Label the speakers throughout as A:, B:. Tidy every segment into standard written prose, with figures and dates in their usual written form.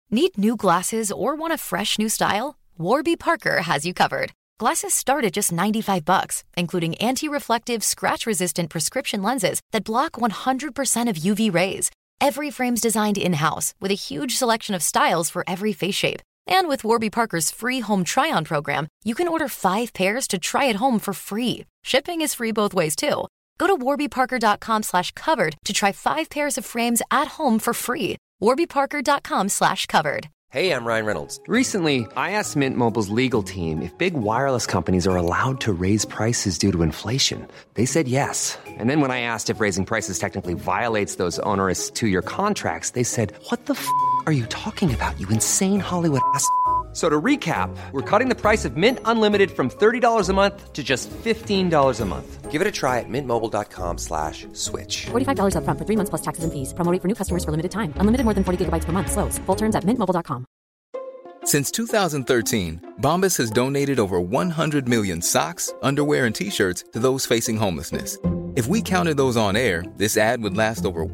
A: Need new glasses or want a fresh new style? Warby Parker has you covered. Glasses start at just $95, including anti-reflective, scratch-resistant prescription lenses that block 100% of UV rays. Every frame's designed in-house with a huge selection of styles for every face shape. And with Warby Parker's free home try-on program, you can order 5 pairs to try at home for free. Shipping is free both ways, too. Go to warbyparker.com/covered to try 5 pairs of frames at home for free. warbyparker.com/covered.
B: Hey, I'm Ryan Reynolds. Recently, I asked Mint Mobile's legal team if big wireless companies are allowed to raise prices due to inflation. They said yes. And then when I asked if raising prices technically violates those onerous 2-year contracts, they said, "What the f*** are you talking about, you insane Hollywood ass?" So to recap, we're cutting the price of Mint Unlimited from $30 a month to just $15 a month. Give it a try at mintmobile.com/switch.
C: $45 up front for 3 months plus taxes and fees. Promo rate for new customers for limited time. Unlimited more than 40 gigabytes per month. Slows full terms at mintmobile.com.
D: Since 2013, Bombas has donated over 100 million socks, underwear, and T-shirts to those facing homelessness. If we counted those on air, this ad would last over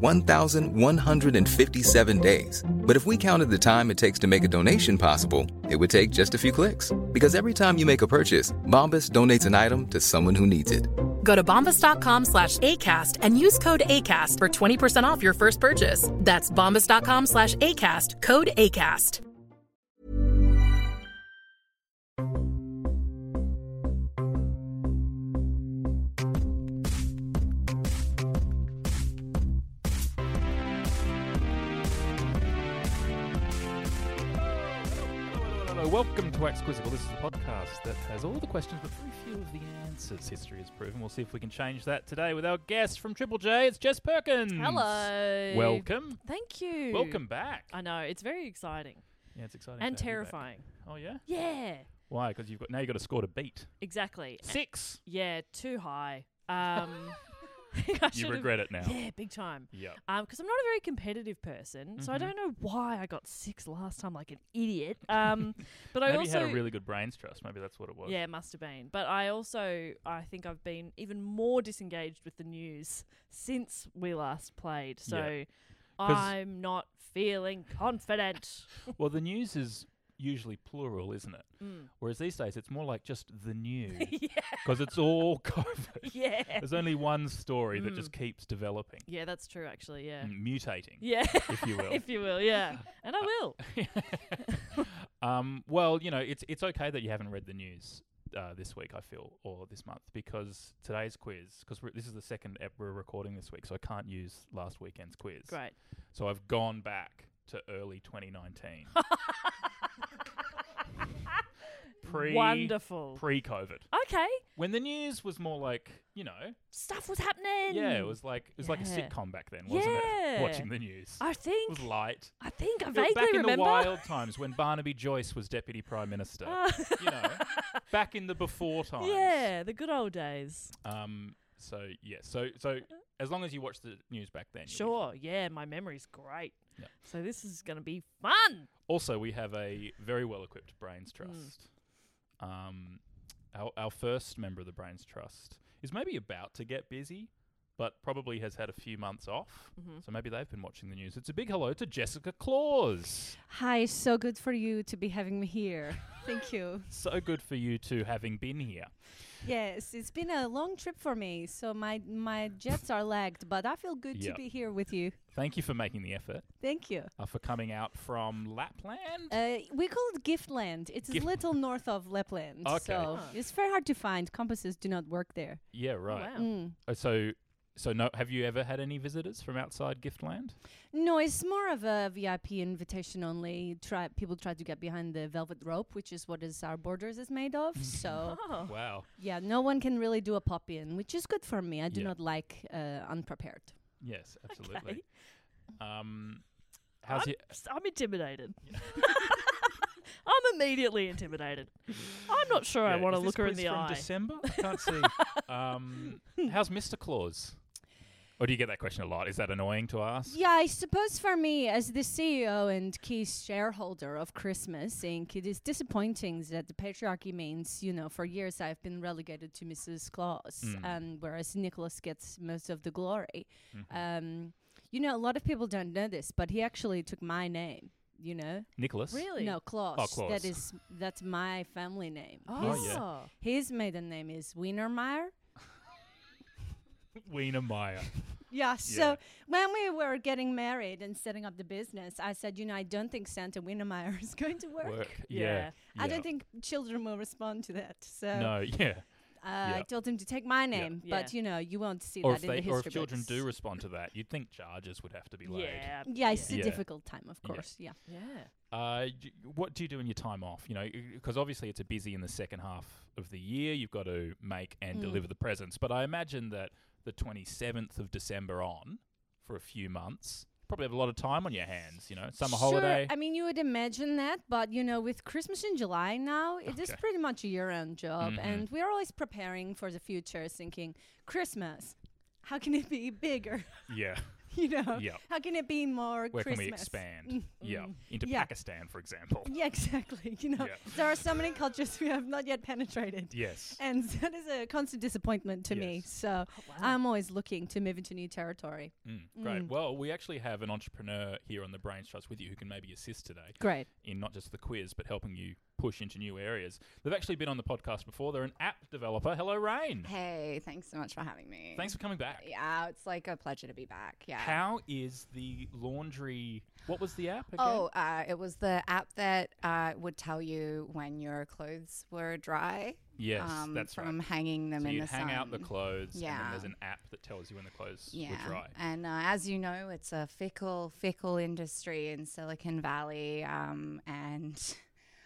D: 1,157 days. But if we counted the time it takes to make a donation possible, it would take just a few clicks. Because every time you make a purchase, Bombas donates an item to someone who needs it.
E: Go to bombas.com/ACAST and use code ACAST for 20% off your first purchase. That's bombas.com/ACAST, code ACAST.
F: Welcome to Wax Quizzical. This is a podcast that has all the questions but very few of the answers. History has proven. We'll see if we can change that today with our guest from Triple J. It's Jess Perkins.
G: Hello.
F: Welcome.
G: Thank you.
F: Welcome back.
G: I know, it's very exciting.
F: Yeah, it's exciting.
G: And
F: to have you
G: terrifying.
F: back. Oh, yeah?
G: Yeah.
F: Why? Because now you've got a score to beat.
G: Exactly.
F: 6.
G: Yeah, too high.
F: You regret it now.
G: Yeah, big time.
F: Yeah.
G: Because I'm not a very competitive person, so I don't know why I got 6 last time like an idiot. But I
F: Maybe
G: also
F: you had a really good brains trust. Maybe that's what it was.
G: Yeah, it must have been. But I think I've been even more disengaged with the news since we last played. So I'm not feeling confident.
F: Well, the news is usually plural, isn't it? Whereas these days it's more like just the news. Because it's all COVID.
G: Yeah.
F: There's only one story that just keeps developing.
G: Yeah, that's true actually, yeah.
F: Mutating.
G: Yeah.
F: If you will.
G: If you will, yeah. And I will.
F: Well, it's okay that you haven't read the news this week, I feel, or this month, because today's quiz, because this is the second ep we're recording this week, so I can't use last weekend's quiz.
G: Great.
F: So I've gone back to early 2019.
G: Wonderful.
F: Pre-COVID.
G: Okay.
F: When the news was more like,
G: stuff was happening.
F: Yeah, it was like a sitcom back then, wasn't it? Watching the news.
G: I think.
F: It was light.
G: I think I
F: But
G: vaguely
F: back in
G: remember.
F: the wild times when Barnaby Joyce was Deputy Prime Minister. Back in the before times.
G: Yeah, the good old days.
F: So as long as you watch the news back then.
G: Sure, yeah, my memory's great.
F: Yeah.
G: So this is going to be fun.
F: Also, we have a very well-equipped Brains Trust. Our first member of the Brains Trust is maybe about to get busy, but probably has had a few months off. So maybe they've been watching the news. It's a big hello to Jessica Claus.
H: Hi, so good for you to be having me here. Thank you.
F: So good for you two having been here.
H: Yes, it's been a long trip for me, so my jets are lagged, but I feel good to be here with you.
F: Thank you for making the effort.
H: Thank you.
F: For coming out from Lapland.
H: We call it Giftland. It's a little north of Lapland, so it's very hard to find. Compasses do not work there.
F: Yeah, right.
G: Oh,
F: wow. So no, have you ever had any visitors from outside Giftland?
H: No, it's more of a VIP invitation only. People try to get behind the velvet rope, which is what our borders is made of. So,
F: wow.
H: Yeah, no one can really do a pop-in, which is good for me. I do not like unprepared.
F: Yes, absolutely.
G: Okay.
F: I'm
G: intimidated. I'm immediately intimidated. I'm not sure I want to look her in the eye.
F: December? I can't see. How's Mr. Claus? Or do you get that question a lot? Is that annoying to ask?
H: Yeah, I suppose for me, as the CEO and key shareholder of Christmas Inc., it is disappointing that the patriarchy means, for years I've been relegated to Mrs. Claus, whereas Nicholas gets most of the glory. A lot of people don't know this, but he actually took my name. you know.
F: Nicholas?
G: Really?
H: No, Klaus.
F: Oh, Klaus.
H: That's my family name.
G: Oh,
H: His maiden name is Wienermeyer.
F: Wienermeyer.
H: Yeah, so when we were getting married and setting up the business, I said, I don't think Santa Wienermeyer is going to work.
F: Yeah.
H: I don't think children will respond to that. So
F: No, yeah.
H: I told him to take my name, but you won't see
F: Or
H: that in the history
F: or if children
H: books.
F: do respond to that, you'd think charges would have to be laid.
H: Yeah, it's a
F: Yeah.
H: difficult time, of course. Yeah.
F: What do you do in your time off? Because obviously it's a busy in the second half of the year. You've got to make and deliver the presents. But I imagine that the 27th of December on, for a few months, probably have a lot of time on your hands, summer holiday.
H: I mean, you would imagine that, but, with Christmas in July now, it is pretty much a year-round job. And we're always preparing for the future, thinking, Christmas, how can it be bigger?
F: Yeah.
H: How can it be more
F: Where
H: Christmas?
F: can we expand? Into Pakistan, for example.
H: Yeah, exactly. There are so many cultures we have not yet penetrated.
F: Yes.
H: And that is a constant disappointment to me. So I'm always looking to move into new territory.
F: Great. Well, we actually have an entrepreneur here on the Brains Trust with you who can maybe assist today.
H: Great.
F: In not just the quiz, but helping you push into new areas. They've actually been on the podcast before. They're an app developer. Hello, Rain.
I: Hey, thanks so much for having me.
F: Thanks for coming back.
I: Yeah, it's like a pleasure to be back. Yeah.
F: How is the laundry? What was the app again?
I: Oh, it was the app that would tell you when your clothes were dry.
F: Yes, that's
I: from
F: right.
I: hanging them in the sun.
F: So you hang out the clothes, and then
I: Yeah.
F: there's an app that tells you when the clothes were dry.
I: And as you know, it's a fickle industry in Silicon Valley, and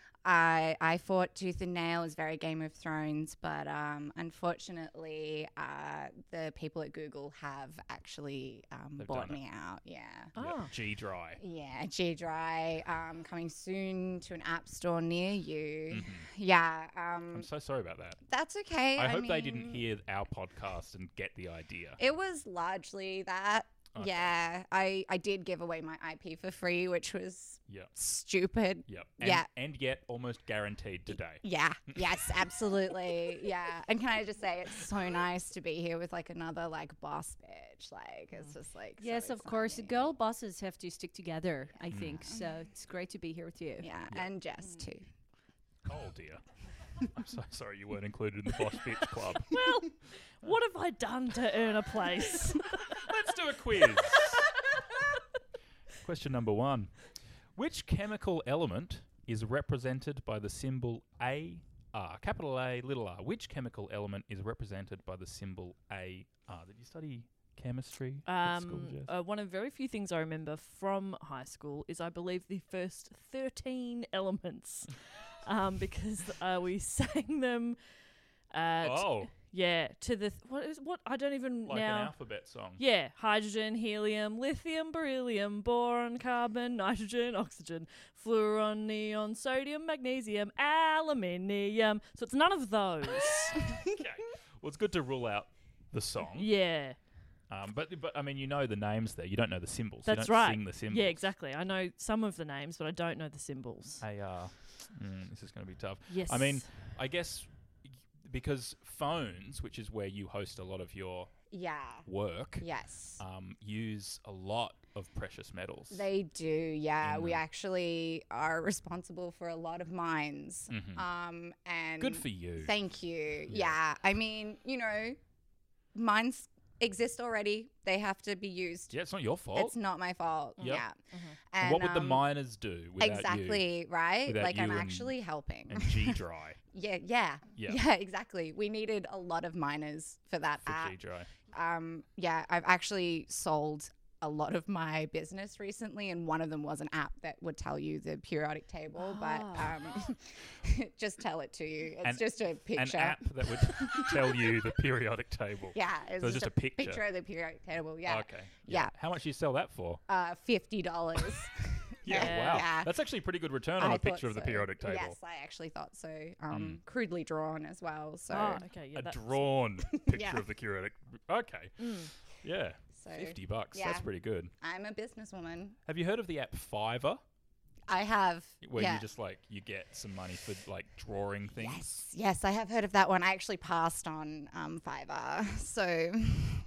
I: I fought tooth and nail. It was very Game of Thrones, but unfortunately, the people at Google have actually bought me out. Yeah.
F: G-Dry.
I: Yeah, G-Dry, coming soon to an app store near you. Yeah.
F: I'm so sorry about that.
I: That's okay.
F: I hope they didn't hear our podcast and get the idea.
I: It was largely that.
F: Okay.
I: Yeah, I did give away my IP for free, which was stupid.
F: Yep. And yet almost guaranteed today.
I: Yeah. Yes, absolutely. Yeah. And can I just say, it's so nice to be here with like another like boss bitch. Like it's just like
H: yes,
I: so
H: of course.
I: exciting.
H: Girl bosses have to stick together, I think. So it's great to be here with you.
I: Yeah, and Jess too.
F: Oh dear. I'm so sorry you weren't included in the Boss Bitch Club.
G: Well, what have I done to earn a place?
F: Let's do a quiz. Question number 1. Which chemical element is represented by the symbol AR? Capital A, little r. Which chemical element is represented by the symbol AR? Did you study chemistry at school, Jess?
G: One of very few things I remember from high school is, I believe, the first 13 elements. Because we sang them to the what I don't even
F: like
G: now.
F: an alphabet song.
G: Yeah, hydrogen, helium, lithium, beryllium, boron, carbon, nitrogen, oxygen, fluorine, neon, sodium, magnesium, aluminium. So it's none of those.
F: Okay. Well, it's good to rule out the song.
G: Yeah.
F: But I mean, you know the names there. You don't know the symbols.
G: That's
F: you don't
G: right.
F: sing the symbols.
G: Yeah, exactly. I know some of the names, but I don't know the symbols.
F: AR. This is going to be tough.
G: Yes.
F: I mean, I guess because phones, which is where you host a lot of your work,
I: Yes.
F: use a lot of precious metals.
I: They do, yeah.
F: in
I: We
F: them.
I: actually are responsible for a lot of mines. And
F: Good for you.
I: Thank you. Yeah. I mean, mines exist already. They have to be used.
F: Yeah, it's not your fault.
I: It's not my fault.
F: Yep.
I: Yeah.
F: And what would the miners do without
I: exactly,
F: you?
I: right?
F: Without
I: Like
F: you
I: I'm
F: and-
I: actually helping.
F: And G-Dry
I: Yeah, exactly. We needed a lot of miners for that
F: for
I: app.
F: G-Dry.
I: I've actually sold a lot of my business recently, and one of them was an app that would tell you the periodic table, but just tell it to you. It's just a picture.
F: An app that would tell you the periodic table.
I: Yeah, it's
F: So it's just a picture.
I: picture of the periodic table. Yeah.
F: Okay.
I: Yeah.
F: How much do you sell that for?
I: $50.
F: Yeah, wow.
I: Yeah.
F: That's actually a pretty good return on
I: I
F: a picture of
I: thought
F: the
I: so.
F: periodic table.
I: Yes, I actually thought so. Crudely drawn as well. So
G: Oh, okay. Yeah,
F: A
G: that's
F: drawn picture
I: Yeah.
F: of the periodic. Okay. Yeah.
I: So,
F: $50. That's
I: yeah.
F: pretty good.
I: I'm a businesswoman.
F: Have you heard of the app Fiverr?
I: I have.
F: Where
I: yeah.
F: you just you get some money for drawing things?
I: Yes, I have heard of that one. I actually passed on Fiverr. So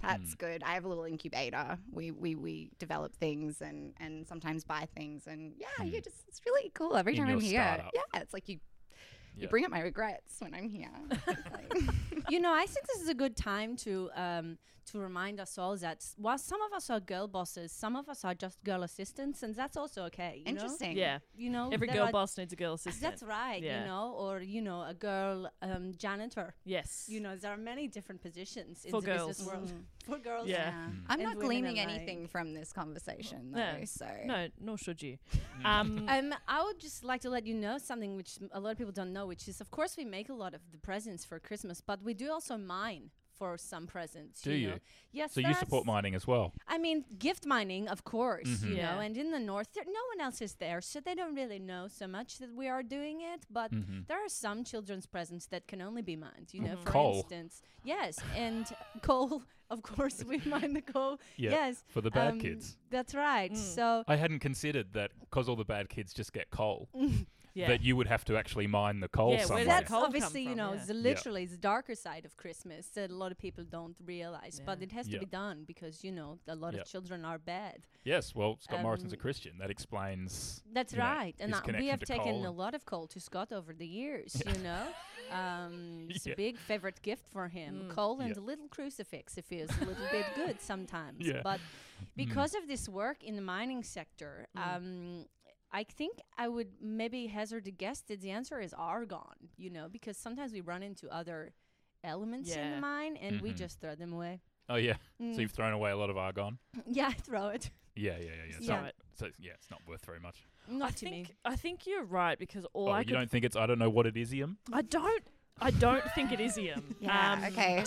I: That's good. I have a little incubator. We develop things and sometimes buy things, and it's really cool every time I'm here.
F: Startup.
I: Yeah, it's like you bring up my regrets when I'm here.
H: I think this is a good time to remind us all that while some of us are girl bosses, some of us are just girl assistants, and that's also okay.
I: Interesting.
G: Yeah. Every
H: there
G: girl
H: are-
G: boss needs a girl assistant.
H: That's right.
G: Yeah.
H: Or a girl janitor.
G: Yes.
H: There are many different positions in
G: For
H: the
G: girls.
H: business world. For girls.
G: Yeah.
I: I'm
H: And
I: not
H: women
I: gleaning
H: alike.
I: anything from this conversation, though.
G: No.
I: So
G: No, nor should you.
H: I would just like to let you know something which a lot of people don't know, which is, of course, we make a lot of the presents for Christmas, but we do also mine for some presents.
F: Do
H: you
F: you?
H: know? Yes.
F: So you support mining as well?
H: I mean, gift mining, of course,
F: Mm-hmm.
G: Yeah.
H: and in the north, no one else is there, so they don't really know so much that we are doing it. But there are some children's presents that can only be mined. For
F: Coal.
H: instance, yes, and coal. Of course, we mine the coal.
F: Yeah,
H: Yes,
F: for the bad kids.
H: That's right. So
F: I hadn't considered that because all the bad kids just get coal,
G: Yeah.
F: that you would have to actually mine the coal
G: Yeah, where
F: somewhere.
G: does
H: that's
G: coal come
H: obviously,
G: from? Yeah.
H: literally the darker side of Christmas that a lot of people don't realize. But
G: Yeah.
H: it has to
F: Yeah.
H: be done because, a lot
F: Yeah.
H: of children are bad.
F: Yes, well, Scott Morrison's a
H: Um,
F: Christian. That explains.
H: That's
F: you know,
H: right. And
F: his
H: we
F: connection
H: have
F: to
H: taken
F: coal
H: a
F: and-
H: lot of coal to Scott over the years, It's
F: Yeah.
H: a big favorite gift for him.
G: Mm.
H: Coal and
F: Yeah.
H: a little crucifix. It feels a little bit good sometimes.
F: Yeah.
H: But because of this work in the mining sector, I think I would maybe hazard a guess that the answer is argon, because sometimes we run into other elements in
G: Yeah.
H: the mine and we
F: Mhm.
H: just throw them away.
F: Oh, yeah.
H: Mm.
F: So you've thrown away a lot of argon?
H: Yeah, I throw it.
F: Yeah. It's
H: Yeah.
F: not, so, it's not worth very much.
H: Not to me.
G: I think you're right because all
F: Oh,
G: I
F: you
G: could
F: don't think it's, I don't know what it is, Ian?
G: I don't think it is Ian.
I: yeah, okay.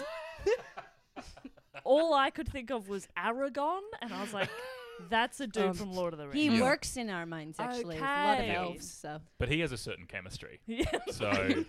G: All I could think of was Aragon, and I was like, that's a dude from Lord of the Rings.
H: He
F: Yeah.
H: works in our mines, actually. A lot of
G: Okay.
H: elves, so.
F: But he has a certain chemistry.
G: Yeah.
F: So,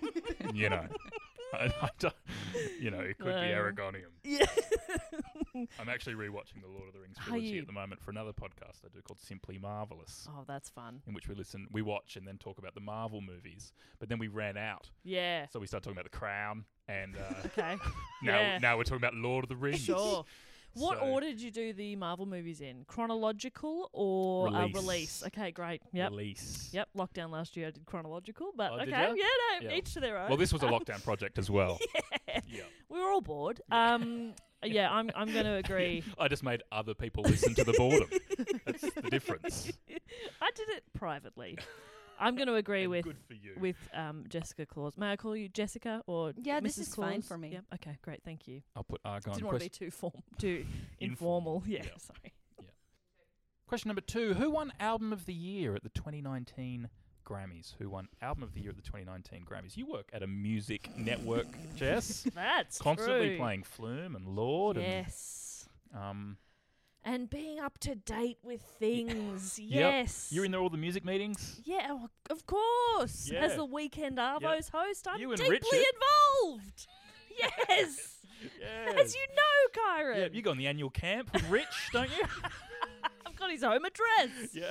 F: I don't, it could be
G: No.
F: Aragonium.
G: Yeah.
F: I'm actually rewatching the Lord of the Rings
G: Are
F: trilogy
G: you?
F: at the moment for another podcast I do called Simply Marvelous,
G: Oh, that's fun.
F: in which we watch and then talk about the Marvel movies. But then we ran out,
G: Yeah.
F: so we started talking about The Crown, and
G: Okay.
F: now
G: Yeah.
F: we're talking about Lord of the Rings.
G: Sure. What
F: So-
G: order did you do the Marvel movies in? Chronological or
F: Release.
G: release? Okay, great. Yep.
F: Release.
G: Yep. Lockdown last year I did chronological, but
F: Oh,
G: okay.
F: did
G: Yeah,
F: ya?
G: no,
F: Yeah.
G: each to their own.
F: Well, this was a lockdown project as well. Yeah.
G: We were all bored. Yeah, I'm going to agree.
F: I just made other people listen to the boredom. That's the difference.
G: I did it privately. I'm going to agree
F: And
G: with
F: good for you.
G: Jessica Claus. May I call you Jessica or
H: Yeah,
G: Mrs.
H: this is fine
G: Claus?
H: for me.
G: Yep. Okay, great. Thank you.
F: I'll put Argon.
G: Didn't want to be too too informal. Yeah,
F: Yeah.
G: sorry.
F: Question number 2. Who won Album of the Year at the 2019 Grammys? Who won Album of the Year at the 2019 Grammys? You work at a music network, Jess.
G: That's
F: Constantly
G: true.
F: playing Flume and Lord.
G: Yes.
F: And,
G: And being up to date with things.
F: Yep.
G: Yes.
F: You're in all the music meetings?
G: Yeah, well, of course.
F: Yeah.
G: As the Weekend Arvos host, I'm
F: You and
G: deeply
F: Richard.
G: involved. Yes.
F: Yes.
G: As you know, Kyron.
F: Yeah, you go on the annual camp with Rich, don't you?
G: I've got his home address.
F: Yeah.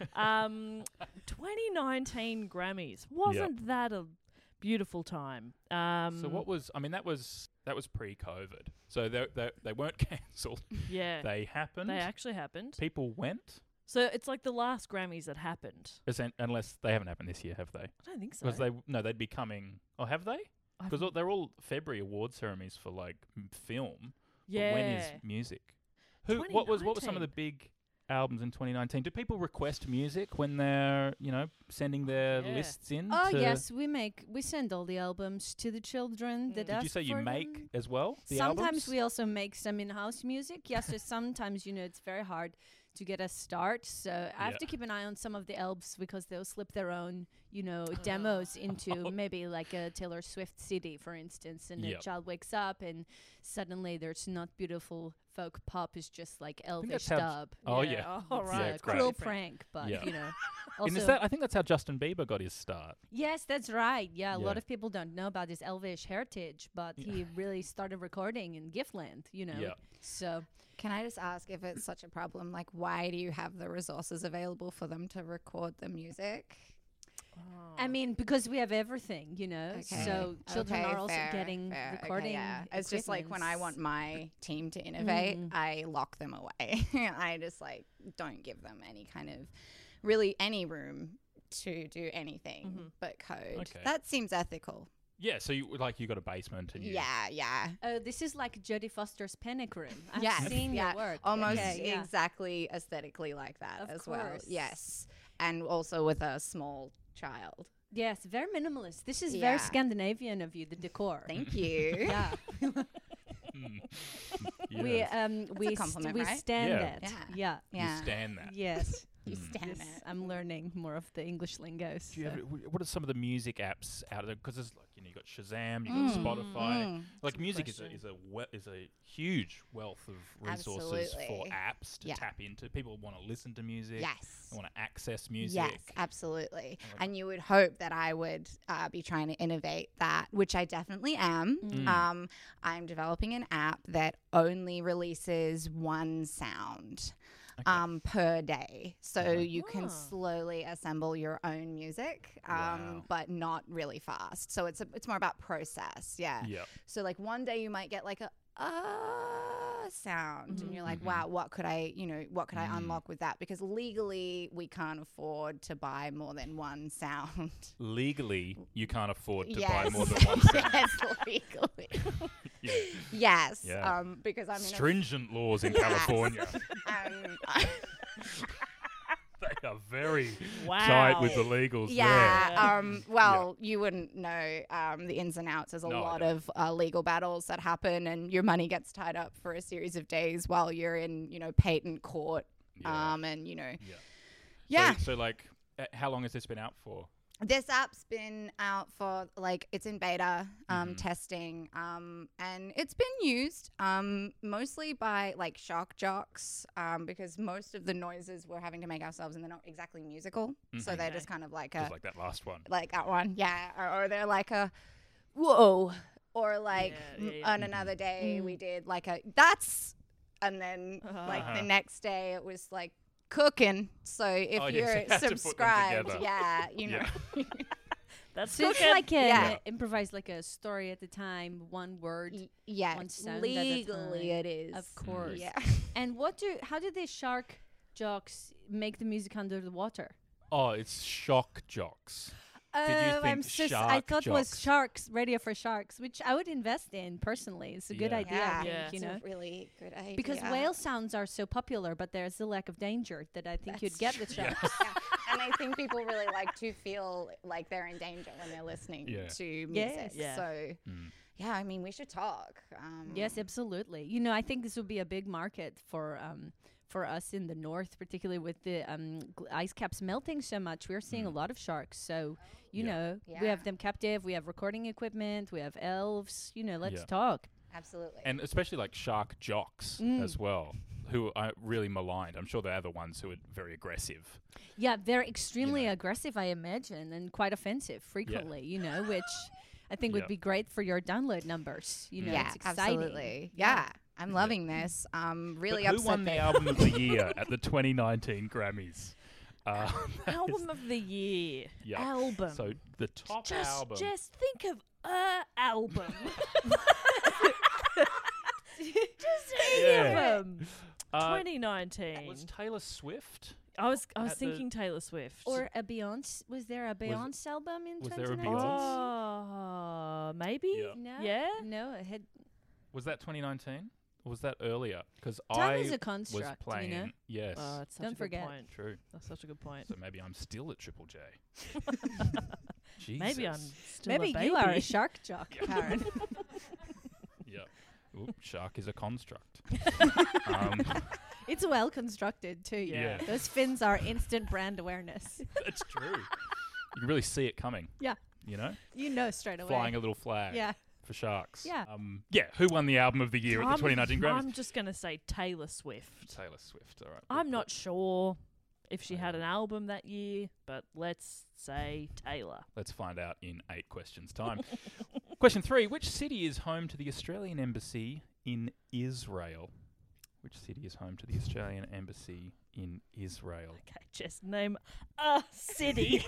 G: 2019 Grammys. Wasn't that a beautiful time?
F: So what was? I mean, that was pre-COVID. So they weren't cancelled.
G: Yeah.
F: They happened.
G: They actually happened.
F: People went.
G: So it's like the last Grammys that happened.
F: Unless they haven't happened this year, have they?
G: I don't think so.
F: Because they'd be coming. Oh, have they? Because they're all February award ceremonies for like film.
G: Yeah.
F: But when is music? What was some of the
G: 2019.
F: big albums in 2019? Do people request music when they're sending their
G: Yeah.
F: lists in?
H: Oh,
F: to-
H: yes, we send all the albums to the children that
F: Did you
H: ask
F: say you
H: for
F: make
H: them.
F: as well? The
H: Sometimes
F: albums?
H: we also make some in-house music. Yes, so sometimes it's very hard to get a start. So I have
F: Yeah.
H: to keep an eye on some of the elves because they'll slip their own, demos into maybe like a Taylor Swift CD, for instance, and
F: Yep.
H: a child wakes up and suddenly there's not beautiful folk pop, is just like elvish
F: that's how
H: dub.
F: Oh, yeah.
G: Oh,
H: It's
G: right.
H: a
F: it's great.
H: cruel prank, but
F: Yeah.
H: Also,
F: And I think that's how Justin Bieber got his start.
H: yes, that's right. Yeah, a lot
F: Yeah.
H: of people don't know about his elvish heritage, but he really started recording in Giftland,
F: Yeah.
H: So
I: Can I just ask, if it's such a problem, like why do you have the resources available for them to record the music?
H: I mean, because we have everything, you know.
I: Okay.
H: So children
I: Okay,
H: are also
I: fair,
H: getting
I: fair.
H: recording.
I: Okay, yeah. It's just like when I want my team to innovate,
H: Mm.
I: I lock them away. I just like don't give them any kind of really any room to do anything but code.
F: Okay.
I: That seems ethical.
F: Yeah, so you got a basement and you
I: Yeah.
H: Oh, this is like Jodie Foster's Panic Room. I've
I: Yes,
H: seen
I: yeah.
H: your work.
I: Almost
H: Okay, yeah.
I: exactly aesthetically like that
H: Of
I: as well.
H: course.
I: Yes. And also with a small child.
H: Yes, very minimalist. This is very
I: Yeah.
H: Scandinavian of you, the decor.
I: Thank you.
H: Yeah. We
F: Yes.
H: we
I: a compliment,
H: we
I: right?
H: stand
F: Yeah.
H: that.
I: Yeah.
H: Yeah.
I: Yeah.
F: You stand that.
H: Yes.
I: You stand
H: Yes,
I: it.
H: I'm learning more of the English lingos.
F: Do you
H: so.
F: have, what are some of the music apps out there? Because there's like you got Shazam, you got Spotify. Like music is a huge wealth of resources for
I: Absolutely.
F: apps to
I: Yeah.
F: tap into. People want to listen to music.
I: Yes.
F: They want to access music.
I: Yes, absolutely. And you would hope that I would be trying to innovate that, which I definitely am. I'm developing an app that only releases one sound. Per day. So you can slowly assemble your own music,
F: Wow.
I: but not really fast. So it's more about process. Yeah.
F: Yep.
I: So like one day you might get like a sound and you're like, wow, what could I unlock with that? Because legally we can't afford to buy more than one sound.
F: Legally, you can't afford to
I: Yes.
F: buy more than one sound.
I: Yes, legally.
F: Yeah.
I: Yes.
F: Yeah.
I: Because I'm in
F: Stringent laws in California.
I: a
F: They are very
G: Wow.
F: tight with the legals there.
I: Yeah. Well, you wouldn't know the ins and outs. There's a
F: No, I
I: lot
F: don't.
I: of legal battles that happen, and your money gets tied up for a series of days while you're in, patent court.
F: Yeah.
I: And
F: Yeah.
I: yeah.
F: So like, how long has this been out for?
I: This app's been out for it's in beta testing, and it's been used mostly by like shock jocks, because most of the noises we're having to make ourselves, and they're not exactly musical, so they're just kind of like
F: Just like that last one.
I: like that one, yeah, or they're like a whoa, or like on another day we did like a that's, and then like the next day it was like cooking. So if
F: Oh, yes,
I: you're
F: you have to put them
I: subscribed,
F: together.
I: yeah,
F: Yeah.
G: That's
H: So it's
G: cooking.
H: like a
I: Yeah.
H: improvise like a story at a time, one word.
I: yeah,
H: One sound at a
I: legally
H: time.
I: it is,
H: Of course.
I: yeah.
H: And how did the shark jocks make the music under the water?
F: Oh, it's shock jocks. Did you think
H: I
F: shark
H: thought it was
F: jocks?
H: sharks, radio for sharks, which I would invest in personally. It's a good
F: Yeah.
H: idea,
I: Yeah,
H: I think,
G: Yeah.
H: you
I: it's
H: know.
I: a really good idea.
H: Because whale sounds are so popular, but there's a lack of danger that I think you'd get with sharks.
I: Yeah. And I think people really like to feel like they're in danger when they're listening
F: Yeah.
I: to music.
H: Yes.
G: Yeah.
I: So, yeah, I mean, we should talk.
H: Yes, absolutely. You know, I think this would be a big market for us in the north, particularly with the ice caps melting so much. We're seeing a lot of sharks. So, you know, we
I: Yeah.
H: have them captive. We have recording equipment. We have elves. You know, let's
F: Yeah.
H: talk.
I: Absolutely.
F: And especially like shark jocks as well, who are really maligned. I'm sure they're the ones who are very aggressive.
H: Yeah, they're extremely aggressive, I imagine, and quite offensive frequently, you know, which I think
F: Yeah.
H: would be great for your download numbers. You know,
I: yeah,
H: it's exciting.
I: absolutely. Yeah. I'm loving this. Really
F: But who
I: upset
F: won the
I: that-
F: album of the year at the 2019 Grammys?
G: Album of the year.
F: Yeah.
G: Album.
F: So the top album.
G: Just think of a album.
F: Yeah.
G: Album.
F: Uh,
G: 2019.
F: Was Taylor Swift?
G: I was
F: at the-
G: thinking Taylor Swift.
H: Or a Beyonce. Was there a Beyonce album in
F: was there a
H: 2019?
G: oh, maybe.
F: Yeah.
H: No.
G: Yeah?
H: No, it had
F: Was that 2019? Or was that earlier? Because
H: Time
F: I
H: is a
F: was
H: construct, you know?
F: playing. Yes.
G: Oh, that's such
H: Don't
G: a good
H: forget.
G: point.
F: True.
G: That's such a good point.
F: So maybe I'm still at Triple J. Jesus.
G: Maybe I'm still
H: maybe
G: a baby.
H: you are a shark jock,
F: Yeah.
H: Karen.
F: Yeah. Oop, shark is a construct.
H: It's well constructed too.
F: Yeah.
H: Those fins are instant brand awareness.
F: That's true. You can really see it coming.
H: Yeah.
F: You know?
H: You know straight away.
F: Flying a little flag.
H: Yeah.
F: For sharks.
H: Yeah.
F: Yeah. Who won the album of the year at the 2019 Grammys?
G: I'm just going to say Taylor Swift.
F: Taylor Swift. All right.
G: I'm not sure if she had an album that year, but let's say Taylor.
F: Let's find out in 8 questions' time. Question 3. Which city is home to the Australian Embassy in Israel? Which city is home to the Australian Embassy in Israel.
G: Okay, just name a city.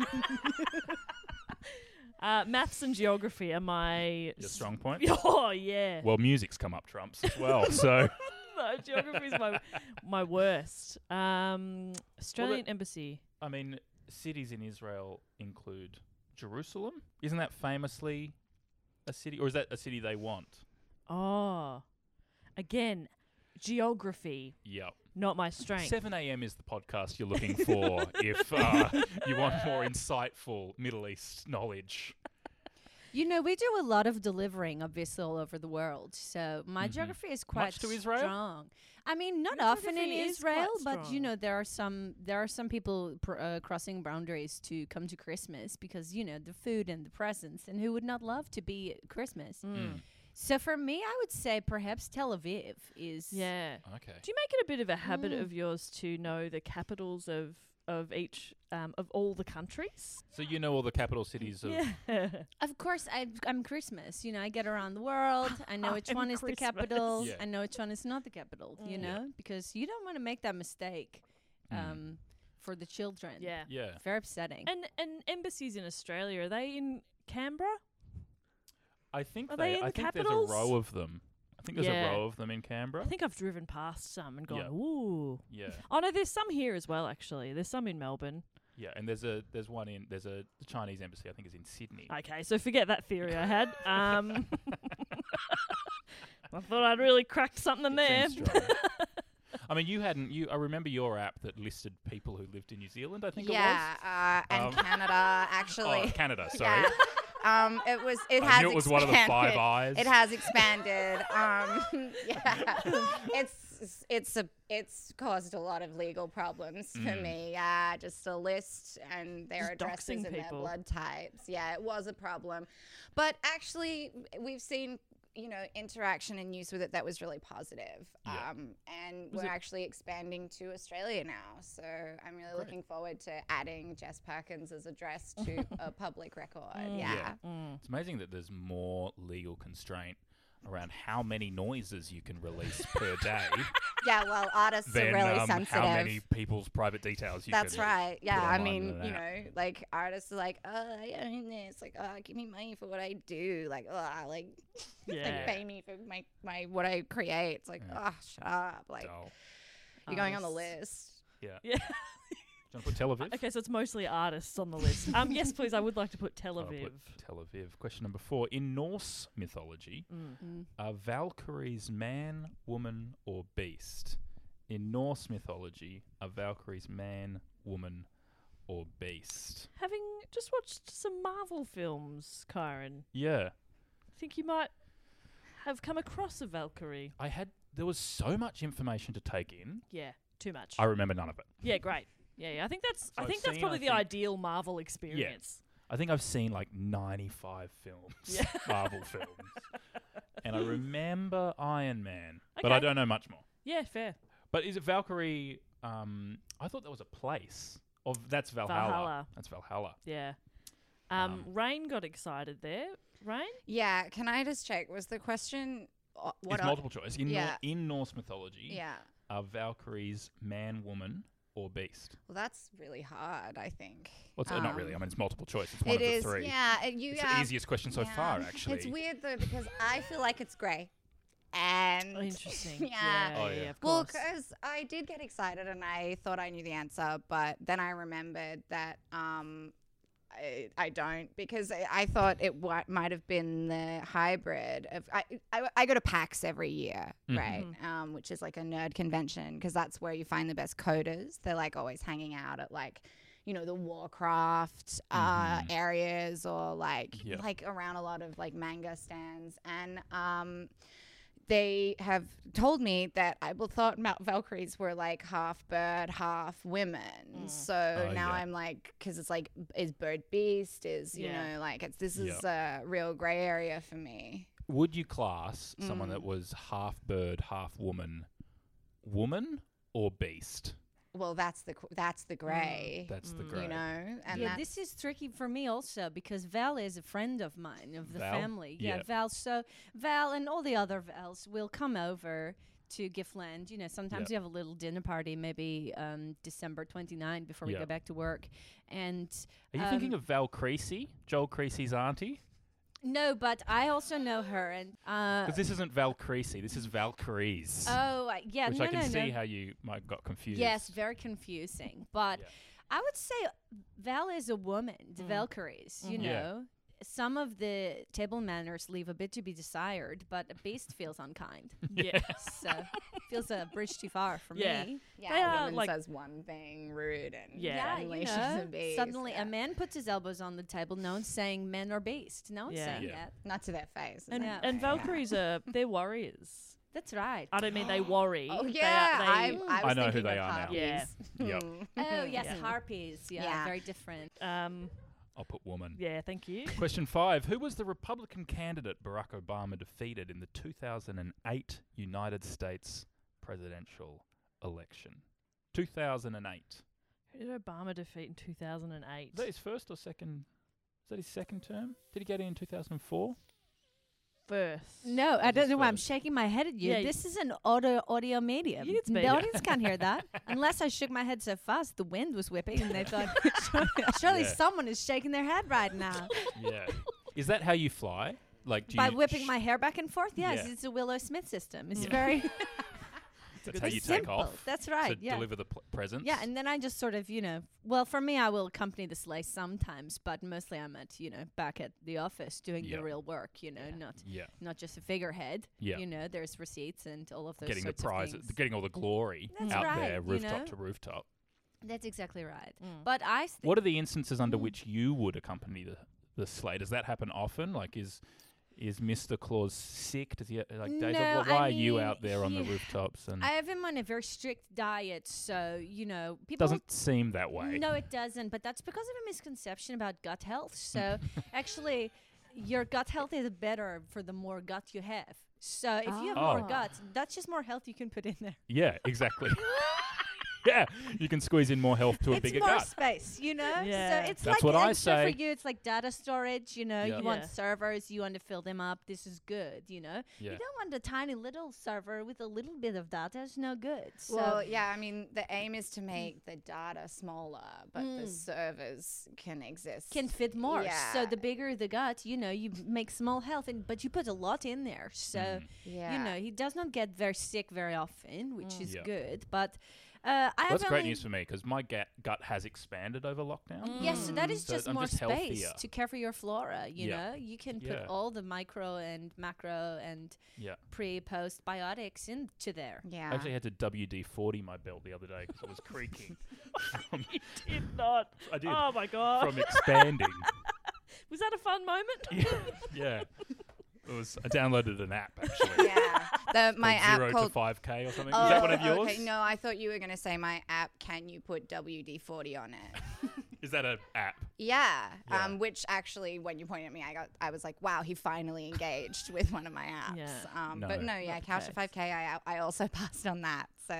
G: Maths and geography are my...
F: Your strong point?
G: Oh, yeah.
F: Well, music's come up trumps as well, so...
G: No, geography's my worst. Australian Embassy.
F: I mean, cities in Israel include Jerusalem. Isn't that famously a city? Or is that a city they want?
G: Oh. Again, geography.
F: Yep.
G: Not my strength.
F: 7 a.m. is the podcast you're looking for if you want more insightful Middle East knowledge.
H: You know, we do a lot of delivering, obviously, all over the world. So my geography is quite
F: Much to Israel?
H: strong. I mean, not
G: Your
H: often in
G: geography is
H: Israel,
G: quite
H: but you
G: strong.
H: know, there are some people crossing boundaries to come to Christmas because you know the food and the presents, and who would not love to be at Christmas? So for me, I would say perhaps Tel Aviv is.
G: Yeah.
F: Okay.
G: Do you make it a bit of a habit of yours to know the capitals of each of all the countries?
F: So you know all the capital cities of...
G: Yeah.
H: Of course, I'm Christmas. You know, I get around the world. I know which
G: I'm
H: one is the
G: Christmas.
H: capital.
F: Yeah.
H: I know which one is not the capital. You know, because you don't want to make that mistake for the children.
G: Yeah.
F: Yeah.
H: Very upsetting.
G: And embassies in Australia, are they in Canberra?
F: I think
G: Are they in
F: I
G: the
F: think
G: capitals?
F: there's a row of them. I think there's
G: Yeah.
F: a row of them in Canberra.
G: I think I've driven past some and gone,
F: Yeah.
G: ooh.
F: Yeah.
G: Oh no, there's some here as well. Actually, there's some in Melbourne.
F: Yeah, and there's one in the Chinese embassy, I think is in Sydney.
G: Okay, so forget that theory I had. I thought I'd really cracked something there.
F: Seems strong. I mean, I remember your app that listed people who lived in New Zealand, I think it was.
I: And Canada, actually.
F: Oh, Canada, sorry.
I: Yeah. It
F: I
I: has
F: knew it was one of the Five Eyes.
I: It has expanded. Yeah. It's caused a lot of legal problems for me. Yeah, just a list and their
G: Just
I: addresses
G: doxing
I: and their
G: people.
I: blood types. Yeah, it was a problem. But actually, we've seen, you know, interaction and use with it that was really positive.
F: Yeah.
I: And we're actually expanding to Australia now. So I'm really looking forward to adding Jess Perkins' address to a public record. Yeah.
F: It's amazing that there's more legal constraint around how many noises you can release per day
I: Yeah, well, artists
F: than
I: are really sensitive.
F: how many people's private details you
I: That's
F: can
I: right. Yeah,
F: put
I: I
F: online
I: mean,
F: than
I: you
F: that.
I: know, like artists are like, oh, I own this. Like, oh, give me money for what I do. Like, oh, like,
G: Yeah.
I: like pay me for my what I create. It's like, oh, shut up. Like,
F: Dull.
I: you're going on the
G: Artists.
I: list.
F: Yeah.
G: Yeah.
F: Do you want to put Tel Aviv?
G: Okay, so it's mostly artists on the list. Yes, please. I would like to put Tel
F: I'll
G: Aviv.
F: put Tel Aviv. Question number 4. In Norse mythology, are Valkyries man, woman, or beast? In Norse mythology, are Valkyries man, woman, or beast?
G: Having just watched some Marvel films, Kyron,
F: Yeah.
G: I think you might have come across a Valkyrie.
F: There was so much information to take in.
G: Yeah, too much.
F: I remember none of it.
G: Yeah, great. Yeah. I think that's
F: I've seen,
G: probably
F: I
G: the
F: think-
G: ideal Marvel experience.
F: I think I've seen like 95 films, Marvel films. And I remember Iron Man, but I
G: Okay.
F: don't know much more.
G: Yeah, fair.
F: But is it Valkyrie? I thought that was a place. That's Valhalla.
G: Valhalla.
F: That's Valhalla.
G: Yeah. Rain got excited there. Rain?
I: Yeah, can I just check? Was the question what
F: It's
I: are-
F: multiple choice.
I: Yeah.
F: In Norse mythology,
I: Yeah.
F: are Valkyries man, woman, or beast?
I: Well, that's really hard, I think.
F: Well, it's not really. I mean, it's multiple choice. It's one
I: It
F: of the
I: is,
F: three.
I: yeah.
F: It's the easiest question so far, actually.
I: It's weird though because I feel like it's grey. And
G: Oh, interesting.
I: Yeah.
F: Oh, yeah.
G: Of
I: Well,
G: course.
I: because I did get excited and I thought I knew the answer, but then I remembered that I don't, because I thought it might have been the hybrid of I go to PAX every year, right? Which is like a nerd convention because that's where you find the best coders. They're like always hanging out at like, you know, the Warcraft areas or like around a lot of like manga stands. And they have told me that I thought Valkyries were like half bird, half women. So now I'm like, because it's like, is bird beast? Is, you know, like this is a real gray area for me.
F: Would you class someone that was half bird, half woman or beast?
I: Well, that's the gray.
F: That's the gray.
I: You know, and
H: yeah,
I: that's,
H: this is tricky for me also because Val is a friend of mine, of the
F: Val?
H: family.
F: Yeah.
H: Val. So Val and all the other Vals will come over to Giftland. You know, sometimes you have a little dinner party, maybe December 29 before we go back to work. And
F: are you thinking of Val Creasy, Joel Creasy's auntie?
H: No, but I also know her, and
F: because this isn't Val Creasy, this is Valkyries.
H: Oh, yeah,
F: which I can see how you might have got confused.
H: Yes, very confusing. But I would say Val is a woman, the Valkyries. You know, some of the table manners leave a bit to be desired, but a beast feels unkind. So feels a bridge too far for me.
I: Yeah, a woman says one thing rude and suddenly she's a beast.
H: Suddenly a man puts his elbows on the table. No one's saying men or beast. No one's saying that.
I: Not to their face.
G: And Valkyries they're warriors.
H: That's right.
G: I don't mean they worry.
I: Oh, yeah.
F: I know who they are now.
G: Yeah.
F: Yep.
H: Oh, yes, harpies. Yeah, very different.
F: I'll put woman.
G: Yeah, thank you.
F: Question 5. Who was the Republican candidate Barack Obama defeated in the 2008 United States presidential election? 2008.
G: Who did Obama defeat in 2008?
F: Is that his first or second? Is that his second term? Did he get in 2004?
G: First.
H: No, I don't know why I'm shaking my head at you.
G: Yeah,
H: this is an audio medium.
G: You can speak.
H: The audience can't hear that. Unless I shook my head so fast the wind was whipping and they thought, surely someone is shaking their head right now.
F: Yeah. Is that how you fly? Like, do
H: by
F: you
H: whipping my hair back and forth? Yes, it's a Willow Smith system. It's very...
F: That's how you
H: simple.
F: take off.
H: That's right.
F: To deliver the presents.
H: Yeah, and then I just sort of, well, for me, I will accompany the sleigh sometimes, but mostly I'm at, back at the office doing the real work, not just a figurehead.
F: Yeah.
H: There's receipts and all of those
F: getting
H: sorts
F: the prizes,
H: of things.
F: getting all the glory out there, rooftop to rooftop.
H: That's exactly right. But I.
F: What are the instances under which you would accompany the sleigh? Does that happen often? Like, is Mr. Claus sick? Does he like days off? Why are you out there on the rooftops? And
H: I have him on a very strict diet, so people
F: doesn't seem that way.
H: No, it doesn't. But that's because of a misconception about gut health. So actually, your gut health is better for the more gut you have. So if you have more guts, that's just more health you can put in there.
F: Yeah, exactly. Yeah, you can squeeze in more health to a bigger gut.
H: It's more space,
G: Yeah.
H: So it's
F: That's
H: like
F: what I say.
H: for you, it's like data storage. You want servers, you want to fill them up. This is good. You don't want a tiny little server with a little bit of data. It's no good. So
I: Well, I mean, the aim is to make the data smaller, but the servers can exist.
H: can fit more.
I: Yeah.
H: So the bigger the gut, you make small health, but you put a lot in there. So he does not get very sick very often, which is good. But
F: that's great news for me because my gut has expanded over lockdown.
H: Yes, so that is
F: So
H: just
F: I'm
H: more
F: just
H: space
F: healthier.
H: to care for your flora. You
F: Yeah.
H: know, you can put
F: Yeah.
H: all the micro and macro and pre-post biotics into there.
I: Yeah.
F: I actually had to WD-40 my belt the other day because it was creaking.
G: You did not.
F: I did.
G: Oh, my God.
F: From expanding.
G: Was that a fun moment?
F: Yeah. I downloaded an app actually.
I: My app
F: 0
I: called
F: to 5K or something. Is that one of yours?
I: Okay, no, I thought you were going to say my app. Can you put WD-40 on it?
F: Is that an app?
I: Yeah. Which actually, when you pointed at me, I was like, wow, he finally engaged with one of my apps.
G: Yeah.
I: But no, Couch to 5K, I also passed on that. So,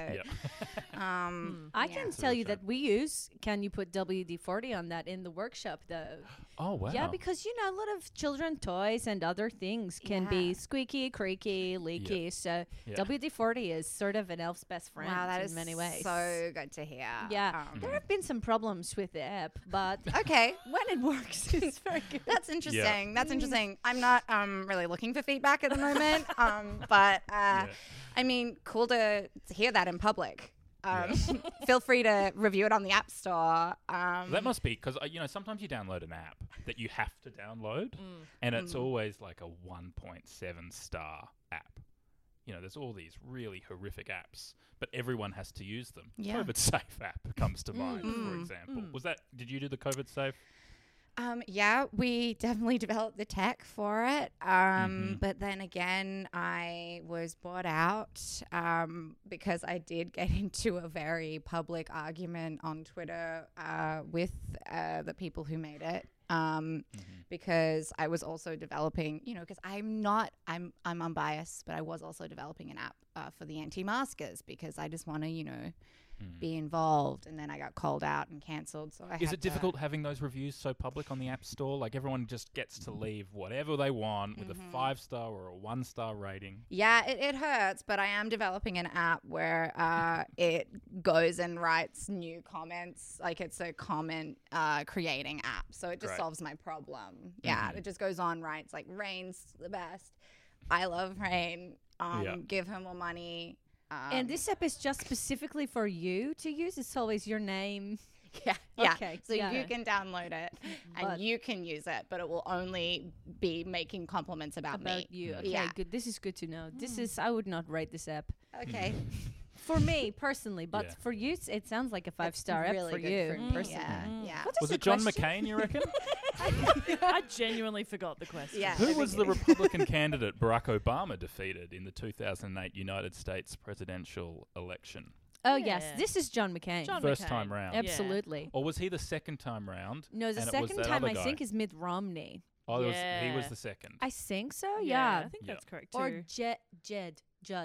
H: I can tell you that we use Can You Put WD-40 on that in the workshop though.
F: Oh, wow.
H: Yeah, because a lot of children toys and other things can be squeaky, creaky, leaky. So WD-40 is sort of an elf's best friend in many ways.
I: So good to hear.
H: Yeah, there have been some problems with the app, but
I: okay,
H: when it works, it's very good.
I: That's interesting. That's interesting. I'm not really looking for feedback at the moment, but I mean, cool to hear that in public. Feel free to review it on the App Store.
F: That must be because sometimes you download an app that you have to download, and it's always like a 1.7 star app. There's all these really horrific apps, but everyone has to use them. COVID Safe app comes to mind, for example. Did you do the COVID Safe?
I: We definitely developed the tech for it. But then again, I was bought out because I did get into a very public argument on Twitter with the people who made it. Because I was also developing, because I'm unbiased, but I was also developing an app for the anti-maskers because I just want to, be involved, and then I got called out and cancelled. So
F: Is it difficult having those reviews so public on the App Store? Like everyone just gets to leave whatever they want with a 5-star or a 1-star rating.
I: Yeah, it hurts, but I am developing an app where it goes and writes new comments. Like it's a comment creating app, so it just solves my problem. Yeah, it just goes on, writes like Rain's the best. I love Rain. Give her more money.
H: And this app is just specifically for you to use? It's always your name?
I: Yeah.
H: Okay.
I: So you can download it and you can use it, but it will only be making compliments about me.
H: You. Okay, good. This is good to know. I would not rate this app.
I: Okay.
H: For me personally, but for you, it sounds like a 5-star app for you. Personally.
I: Yeah.
F: Was it John McCain, you reckon?
G: I genuinely forgot the question.
I: Yeah.
F: Who was the Republican candidate Barack Obama defeated in the 2008 United States presidential election?
H: Oh, yes. This is John McCain.
F: First time round.
H: Absolutely.
F: Or was he the second time round?
H: No, the second time I think is Mitt Romney.
F: Oh, he was the second.
H: I think so,
G: yeah. I think that's correct too.
H: Or Judd.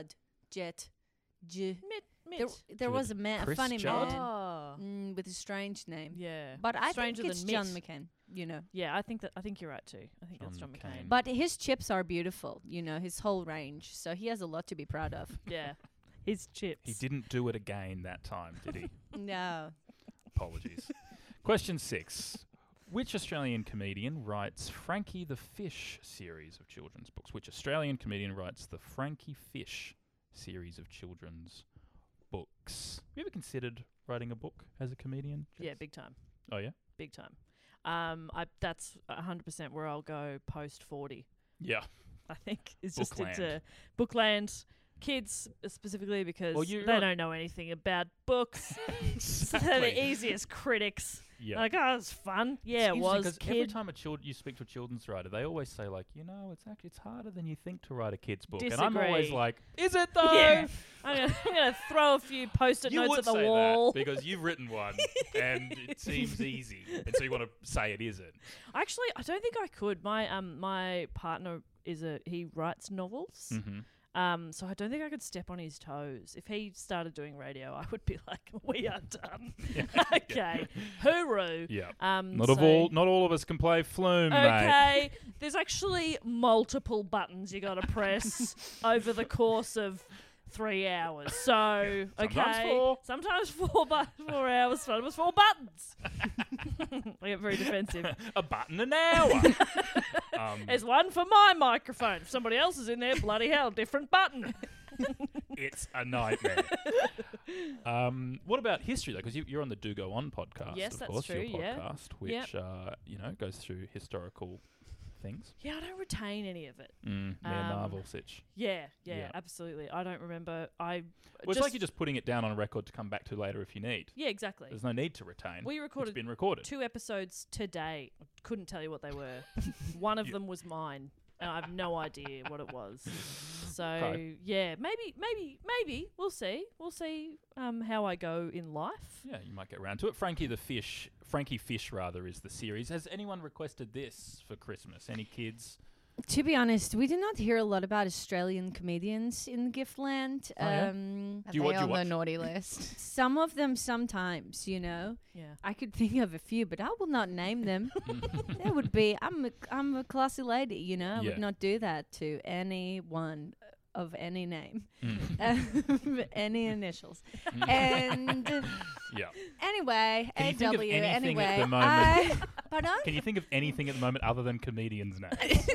H: There was a funny man with a strange name.
G: Yeah.
H: But I
G: Stranger
H: think it's
G: than
H: John
G: Mitt.
H: McCain, you know.
G: Yeah, I think you're right too. I think that's John McCain.
H: But his chips are beautiful, you know, his whole range. So he has a lot to be proud of.
G: Yeah. His chips.
F: He didn't do it again that time, did he?
H: No.
F: Apologies. Question 6. Which Australian comedian writes Frankie the Fish series of children's books? Which Australian comedian writes the Frankie Fish series of children's books? Have you ever considered writing a book as a comedian?
G: Yeah, big time.
F: Oh, yeah?
G: Big time. That's 100% where I'll go post 40.
F: Yeah.
G: I think it's
F: Bookland.
G: just into Bookland. Kids specifically because they don't know anything about books. So they're the easiest critics.
F: Yeah.
G: Like, oh, it's fun. Yeah, it was.
F: Because every time you speak to a children's writer, they always say like, it's harder than you think to write a kid's book.
G: Disagree.
F: And I'm always like, is it though?
G: Yeah. I'm gonna throw a few post-it notes at the wall.
F: That because you've written one and it seems easy, and so you want to say it isn't.
G: Actually, I don't think I could. My partner he writes novels.
F: Mm-hmm.
G: So I don't think I could step on his toes. If he started doing radio, I would be like, "We are done." Okay, hooroo.
F: Yeah.
G: Not
F: all of us can play Flume, mate.
G: Okay, there's actually multiple buttons you got to press over the course of 3 hours. So sometimes 4 hours, sometimes 4 buttons. I get very defensive.
F: A button an hour.
G: There's one for my microphone. If somebody else is in there, bloody hell, different button.
F: It's a nightmare. What about history, though? Because you're on the Do Go On podcast,
G: yes,
F: of
G: that's
F: course,
G: true,
F: your podcast, which goes through historical things.
G: Yeah, I don't retain any of it.
F: Marvel sitch.
G: Yeah, absolutely. I don't remember.
F: It's like you're just putting it down on a record to come back to later if you need.
G: Yeah, exactly.
F: There's no need to retain.
G: It's
F: been recorded.
G: 2 episodes today. Couldn't tell you what they were. One of them was mine. And I have no idea what it was. So, yeah, maybe. We'll see. We'll see how I go in life.
F: Yeah, you might get around to it. Frankie Fish, is the series. Has anyone requested this for Christmas? Any kids?
H: To be honest, we do not hear a lot about Australian comedians in Giftland.
I: Are they on the naughty list?
H: Some of them sometimes, you know.
G: Yeah.
H: I could think of a few, but I will not name them. That would be, I'm a classy lady, you know. I would not do that to anyone of any name, any initials. And anyway,
F: Can you think of anything at the moment?
H: Pardon?
F: Can you think of anything at the moment other than comedians' names?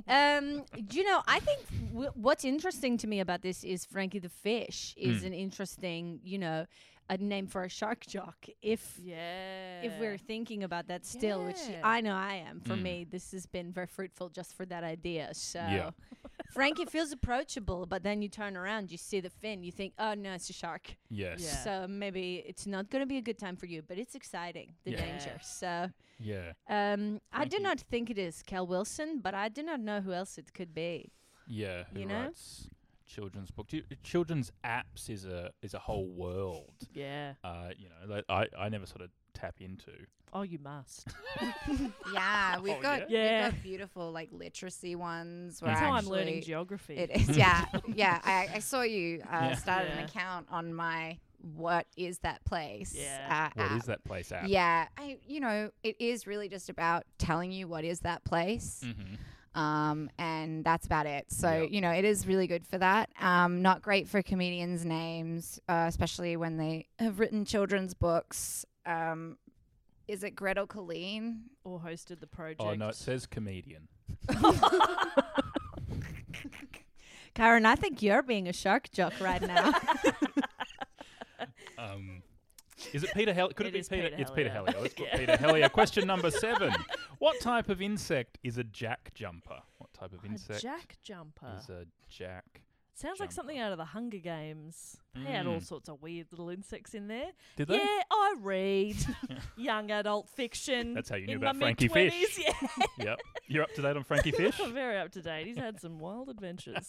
H: I think what's interesting to me about this is Frankie the Fish is an interesting, a name for a shark jock. If we're thinking about that still, which I know I am. For me, this has been very fruitful just for that idea. So Frankie feels approachable, but then you turn around, you see the fin, you think, oh no, it's a shark.
F: Yes.
H: Yeah. So maybe it's not going to be a good time for you, but it's exciting, the danger. So I do not think it is Cal Wilson, but I do not know who else it could be.
F: Yeah, who writes children's books. Children's apps is a whole world.
G: Yeah.
F: That I never sort of tap into.
G: Oh, you must.
I: Yeah, we've got beautiful like literacy ones.
G: That's how I'm learning geography.
I: It is. Yeah. I saw you started an account on my what is that place?
G: Yeah.
F: What is that place at?
I: Yeah, it is really just about telling you what is that place. And that's about it. So, it is really good for that. Not great for comedians' names, especially when they have written children's books. Is it Gretel Colleen?
G: Or hosted the project.
F: Oh, no, it says comedian.
H: Karen, I think you're being a shark jock right now.
F: Is it Peter Hellier? Could it be
G: is
F: Peter?
G: Peter
F: It's Peter
G: Hellier.
F: Hellier. Let's put Peter Hellier. Question number 7. What type of insect is a jack jumper? What type of insect
G: A jack jumper.
F: is a jack?
G: Sounds like something out of the Hunger Games. They had all sorts of weird little insects in there.
F: Did they?
G: Yeah, I read young adult fiction.
F: That's how you knew
G: in
F: about
G: my
F: Frankie
G: mid-20s.
F: Fish.
G: Yeah.
F: Yep. You're up to date on Frankie Fish?
G: I'm very up to date. He's had some wild adventures.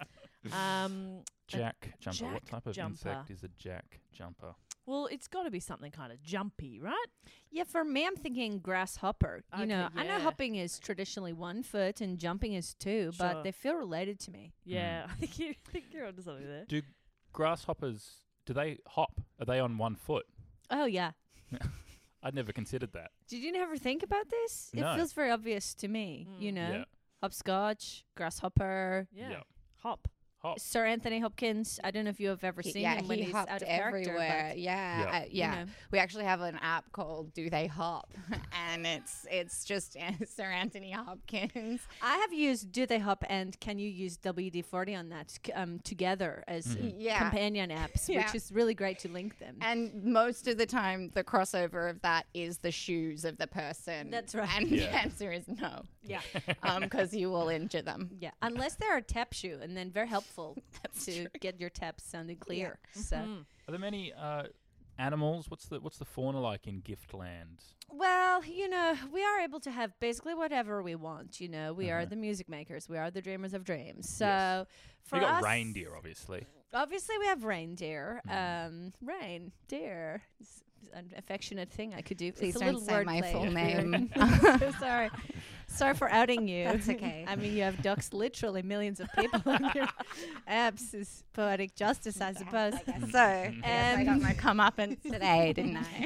F: Jack jumper. What
G: jack
F: type of
G: jumper.
F: insect is a jack jumper?
G: Well, it's got to be something kind of jumpy, right?
H: Yeah, for me, I'm thinking grasshopper. I know
G: yeah.
H: hopping is traditionally 1 foot and jumping is 2,
G: Sure.
H: but they feel related to me.
G: Yeah, I think you're onto something there.
F: Do grasshoppers, do they hop? Are they on 1 foot?
H: Oh, yeah.
F: I'd never considered that.
H: Did you never think about this?
F: No.
H: It feels very obvious to me,
F: Yeah.
H: Hopscotch, grasshopper.
G: Yeah.
F: Yeah.
G: Hop.
F: Hop.
H: Sir Anthony Hopkins, I don't know if you have ever seen him when
I: he
H: he's
I: hopped
H: out of character.
I: everywhere.
H: but
I: Yeah,
F: Yeah.
H: know.
I: We actually have an app called Do They Hop, and it's just Sir Anthony Hopkins.
H: I have used Do They Hop and Can You Use WD-40 on that together as
I: Yeah.
H: companion apps,
I: Yeah.
H: which is really great to link them.
I: And most of the time, the crossover of that is the shoes of the person.
H: That's right.
I: And
F: Yeah.
I: the answer is no,
H: Yeah.
I: because you will injure them.
H: Yeah, unless they're a tap shoe, and then very helpful to get your taps sounding clear. So,
F: Are there many animals? What's the fauna like in Giftland?
H: well, we are able to have basically whatever we want. We are the music makers. We are the dreamers of dreams. So,
F: Yes.
H: for
F: We got
H: us,
F: reindeer, obviously.
H: obviously we have reindeer. Reindeer. It's an affectionate thing I could do.
I: Please
H: it's a
I: don't
H: little
I: say my
H: wordplay.
I: full name.
H: So sorry. Sorry for outing you.
I: That's okay.
H: I mean, you have doxed literally millions of people on your apps. Is poetic justice, I suppose.
I: So, I got my comeuppance today, didn't I?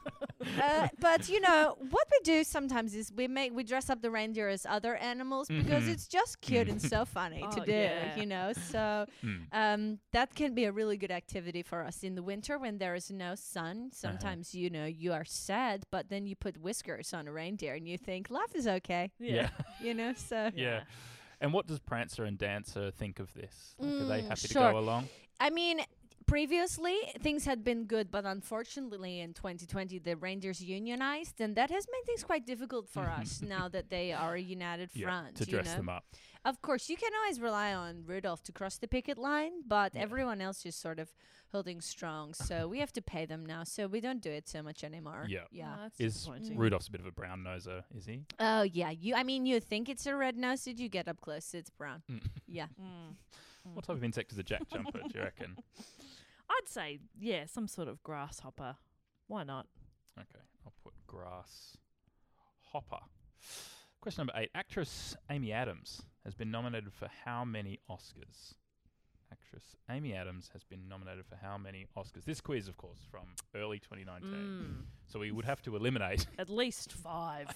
H: But what we do sometimes is we dress up the reindeer as other animals because it's just cute and so funny to
G: Oh,
H: do.
G: yeah.
H: So that can be a really good activity for us in the winter when there is no sun. Sometimes you are sad, but then you put whiskers on a reindeer and you think life is okay.
F: Yeah.
H: So
F: Yeah. And what does Prancer and Dancer think of this? Like, are they happy to
H: sure.
F: go along?
H: I mean, previously things had been good, but unfortunately in 2020 the reindeers unionized, and that has made things quite difficult for us now that they are a united front.
F: To dress them up.
H: Of course, you can always rely on Rudolph to cross the picket line, but everyone else is sort of holding strong, so we have to pay them now, so we don't do it so much anymore.
F: Yeah.
H: Yeah.
G: Oh, that's
F: Is
G: disappointing.
F: Rudolph's a bit of a brown noser, is he?
H: Oh, yeah. You think it's a red nose, did you get up close? It's brown. Yeah.
F: What type of insect is a jack jumper, do you reckon?
G: I'd say, yeah, some sort of grasshopper. Why not?
F: Okay, I'll put grass hopper. Question number 8. Actress Amy Adams has been nominated for how many Oscars? Actress Amy Adams has been nominated for how many Oscars? This quiz, of course, from early 2019. So we would have to eliminate
G: At least 5.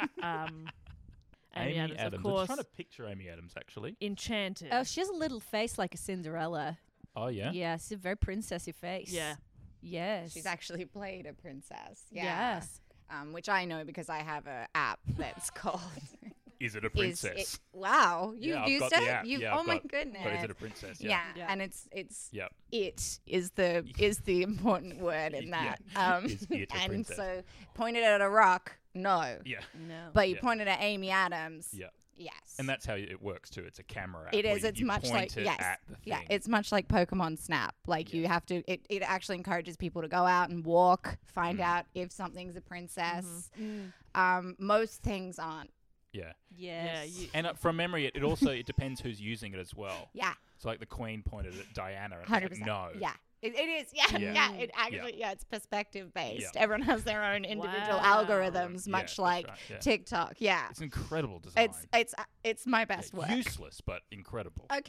F: Amy
G: Adams, of
F: I'm
G: course.
F: trying to picture Amy Adams, actually.
G: Enchanted.
H: Oh, she has a little face like a Cinderella.
F: Oh, yeah?
H: Yeah, it's a very princessy face.
G: Yeah.
H: Yes.
I: She's actually played a princess. Yeah.
H: Yes.
I: Which I know because I have an app that's called.
F: Is it a princess?
I: Wow, you've
F: Yeah, I've
I: used
F: got the
I: it.
F: app.
I: You,
F: Yeah,
I: oh
F: I've
I: my
F: got-
I: goodness.
F: But is it a princess?
I: Yeah,
G: Yeah.
I: and it's
F: Yep.
I: it is the important word in
F: Yeah.
I: that.
F: Is it a
I: and
F: princess?
I: so pointed at a rock, no.
F: Yeah.
H: No.
I: But you
F: Yeah.
I: pointed at Amy Adams.
F: Yeah.
I: Yes.
F: And that's how it works, too. It's a camera app.
I: It
F: where
I: is.
F: you-
I: It's
F: you
I: much
F: point
I: like
F: it
I: yes,
F: at the thing.
I: yeah. It's much like Pokemon Snap. Like you have to. It actually encourages people to go out and walk, find out if something's a princess. Most things aren't.
F: Yeah.
H: Yes.
G: Yeah,
F: And from memory, it also it depends who's using it as well.
I: Yeah,
F: So like the Queen pointed at Diana and
I: 100%.
F: was like, no.
I: Yeah. It is. Yeah.
F: Yeah.
I: Yeah. It actually. Yeah. It's perspective based.
F: Yeah.
I: Everyone has their own individual
G: Wow.
I: algorithms,
F: Yeah,
I: much
F: that's
I: like
F: right, yeah.
I: TikTok. Yeah.
F: It's incredible design.
I: It's my best work.
F: Useless, but incredible.
I: Okay.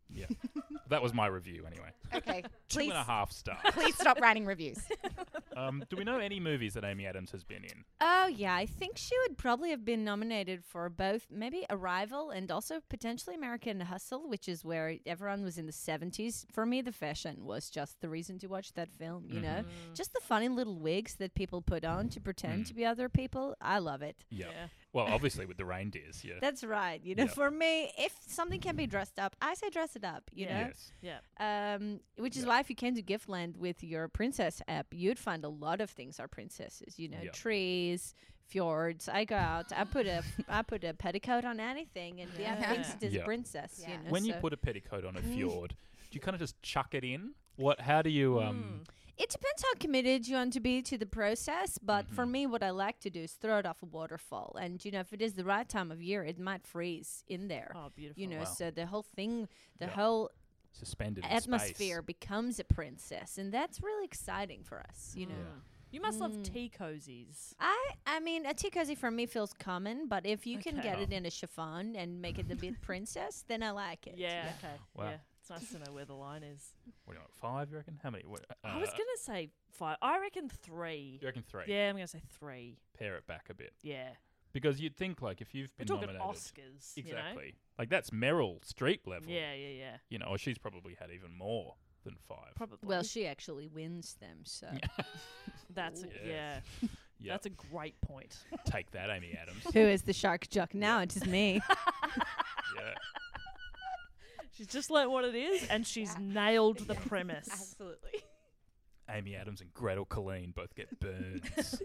F: Yeah. That was my review anyway.
I: Okay.
F: 2.5 stars.
I: Please stop writing reviews.
F: Do we know any movies that Amy Adams has been in?
H: Oh, yeah. I think she would probably have been nominated for both maybe Arrival and also potentially American Hustle, which is where everyone was in the 70s. For me, the fashion was just the reason to watch that film, you know? Just the funny little wigs that people put on to pretend to be other people. I love it.
F: Yeah. Well, obviously with the reindeers, yeah.
H: That's right. You know, for me, if something can be dressed up, I say dress it up, you know?
F: Yes.
G: Yeah.
H: Which is why if you came to Giftland with your princess app, you'd find a lot of things are princesses, you know, trees, fjords. I go out, I put a petticoat on anything and the app thinks it is a princess, you know.
F: When you put a petticoat on a fjord, do you kind of just chuck it in? How do you
H: It depends how committed you want to be to the process, but for me, what I like to do is throw it off a waterfall. And, you know, if it is the right time of year, it might freeze in there.
G: Oh, beautiful.
H: You know, so the whole thing, the whole
F: suspended
H: atmosphere
F: in space
H: becomes a princess. And that's really exciting for us, you know.
G: You must love tea cozies.
H: I mean, a tea cozy for me feels common, but if you can get it in a chiffon and make it a bit princess, then I like it.
G: Yeah, okay.
F: Wow.
G: Yeah. It's nice to know where the line is.
F: What do you want, 5, you reckon? How many?
G: I was going to say 5. I reckon 3.
F: You reckon 3?
G: Yeah, I'm going to say 3.
F: Pare it back a bit.
G: Yeah.
F: Because you'd think, like, if you've been
G: We're talking
F: nominated...
G: Oscars,
F: Exactly.
G: You know?
F: Like, that's Meryl Streep level.
G: Yeah.
F: You know, or she's probably had even more than 5.
G: Probably.
H: Well, she actually wins them, so...
G: That's
F: Yeah.
G: That's a great point.
F: Take that, Amy Adams.
H: Who is the shark jock now? It is me.
F: Yeah.
G: She's just learnt what it is, and she's nailed the premise.
I: Absolutely.
F: Amy Adams and Gretel Colleen both get burns.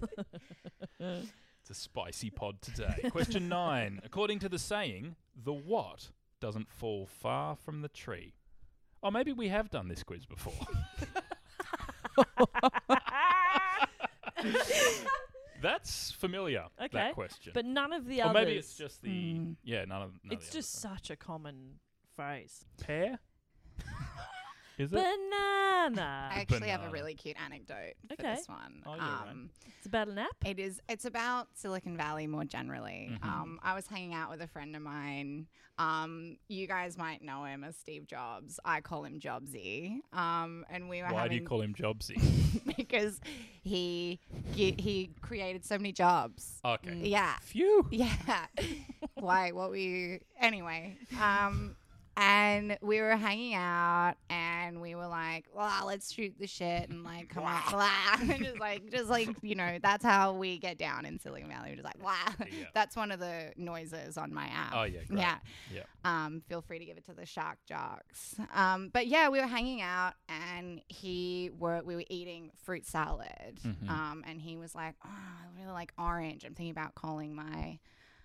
F: It's a spicy pod today. Question 9. According to the saying, the what doesn't fall far from the tree? Oh, maybe we have done this quiz before. That's familiar, that question.
G: But none of the
F: or
G: others.
F: maybe it's just the... Yeah, none of
G: It's
F: the
G: just
F: others.
G: such a common phrase.
F: Pear? Is it?
G: Banana.
I: I actually have
F: Banana.
I: a really cute anecdote for
G: Okay.
I: this one.
F: Oh, yeah, right.
G: It's about an app?
I: It's about Silicon Valley more generally. I was hanging out with a friend of mine. You guys might know him as Steve Jobs. I call him Jobsy. And we were
F: Why do you call him Jobsy?
I: because he created so many jobs.
F: Okay.
I: Yeah.
F: Phew.
I: Yeah. Why? What were you? Anyway. And we were hanging out, and we were like, "Well, let's shoot the shit," and like, come on, blah. And just like, you know, that's how we get down in Silicon Valley. We're just like, "Blah."
F: Yeah.
I: That's one of the noises on my app.
F: Oh, yeah, great.
I: Yeah.
F: Yeah.
I: Feel free to give it to the shark jocks. But yeah, we were hanging out, and we were eating fruit salad. And he was like, "Oh, I really like orange. I'm thinking about calling my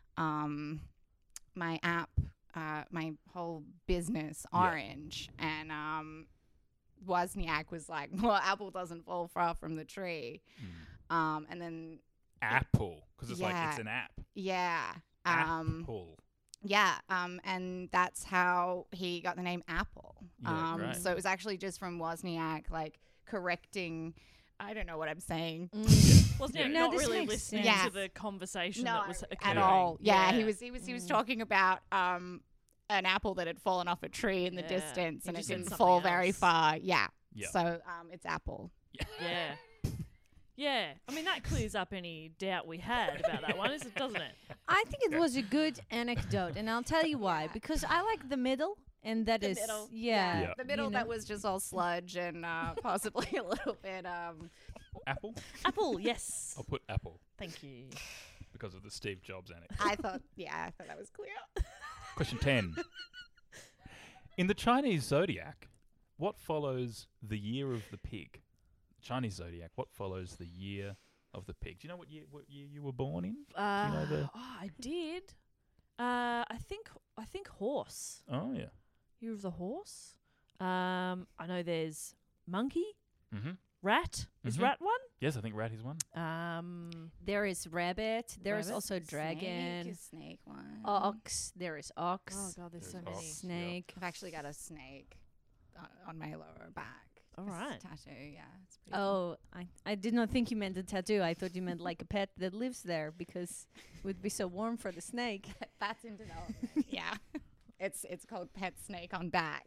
I: my app." My whole business Orange. And Wozniak was like, well, apple doesn't fall far from the tree. And then
F: Apple, because it's like it's an app.
I: Yeah.
F: Apple.
I: Yeah. And that's how he got the name Apple.
F: Yeah, great.
I: So it was actually just from Wozniak, like correcting. I don't know what I'm saying.
G: Wasn't it
H: No,
G: not
H: this
G: really
H: makes
G: listening
I: sense.
G: to the conversation
I: No,
G: that was
I: at
G: occurring?
I: all. Yeah, he was talking about an apple that had fallen off a tree in the
G: Yeah.
I: distance,
G: He
I: and it
G: just said
I: didn't
G: something
I: fall very
G: else.
I: far. Yeah.
F: Yeah.
I: So it's Apple.
G: Yeah. Yeah. I mean, that clears up any doubt we had about that one, doesn't it?
H: I think it was a good anecdote, and I'll tell you why. Because I like the middle, and that is
I: middle.
H: yeah.
I: The middle
H: you know.
I: that was just all sludge and possibly a little bit.
F: Apple?
G: Apple, yes.
F: I'll put Apple
G: Thank you.
F: because of the Steve Jobs anecdote.
I: I thought that was clear.
F: Question 10. In the Chinese zodiac, what follows the year of the pig? Chinese zodiac, what follows the year of the pig? Do you know what year you were born in? Do you know the...
G: I did. I think horse.
F: Oh, yeah.
G: Year of the horse. I know there's monkey,
F: Mm-hmm.
G: rat. Is
F: Mhm.
G: rat one?
F: Yes, I think rat is one.
H: There is rabbit. There is
G: Rabbit.
H: also dragon.
I: Snake one.
H: Ox. There is ox.
G: Oh god, there's so
F: There's
G: many.
F: ox.
H: Snake.
I: I've actually got a snake on my lower back.
G: All
I: It's a
G: right.
I: tattoo. Yeah, it's pretty cool.
H: Oh, I did not think you meant a tattoo. I thought you meant like a pet that lives there because it would be so warm for the snake.
I: That's in development. Yeah, it's called Pet Snake on Back.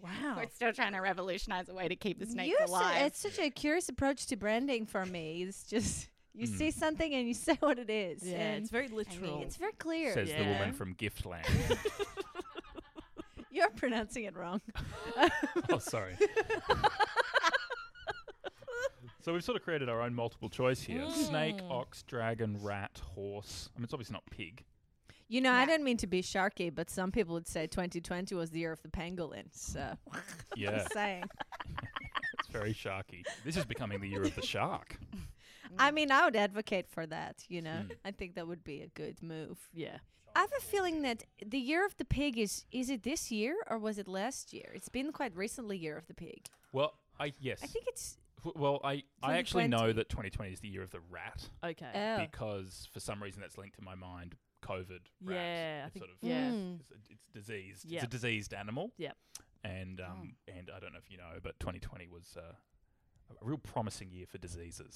G: Wow.
I: We're still trying to revolutionize a way to keep the snakes
H: You're
I: alive.
H: it's such a curious approach to branding for me. It's just you see something and you say what it is.
G: Yeah,
H: and
G: it's very literal.
H: it's very clear.
F: Says the
G: Yeah.
F: woman from Giftland.
H: You're pronouncing it wrong.
F: Oh, sorry. So we've sort of created our own multiple choice here. Snake, ox, dragon, rat, horse. I mean, it's obviously not pig.
H: You know, I don't mean to be sharky, but some people would say 2020 was the year of the pangolin. So,
F: Yeah,
H: just saying.
F: it's very sharky. This is becoming the year of the shark.
H: I mean, I would advocate for that. You know, I think that would be a good move.
G: Yeah.
H: I have a feeling that the year of the pig is it this year or was it last year? It's been quite recently year of the pig.
F: Well, I
H: think it's
F: Well, I actually
H: 2020.
F: know that 2020 is the year of the rat
G: Okay.
F: because for some reason that's linked to my mind. COVID rat.
G: Yeah, I
F: It's
G: think-
F: sort of
G: yeah.
F: it's diseased.
G: Yep.
F: It's a diseased animal.
G: Yep.
F: And and I don't know if you know, but 2020 was a real promising year for diseases.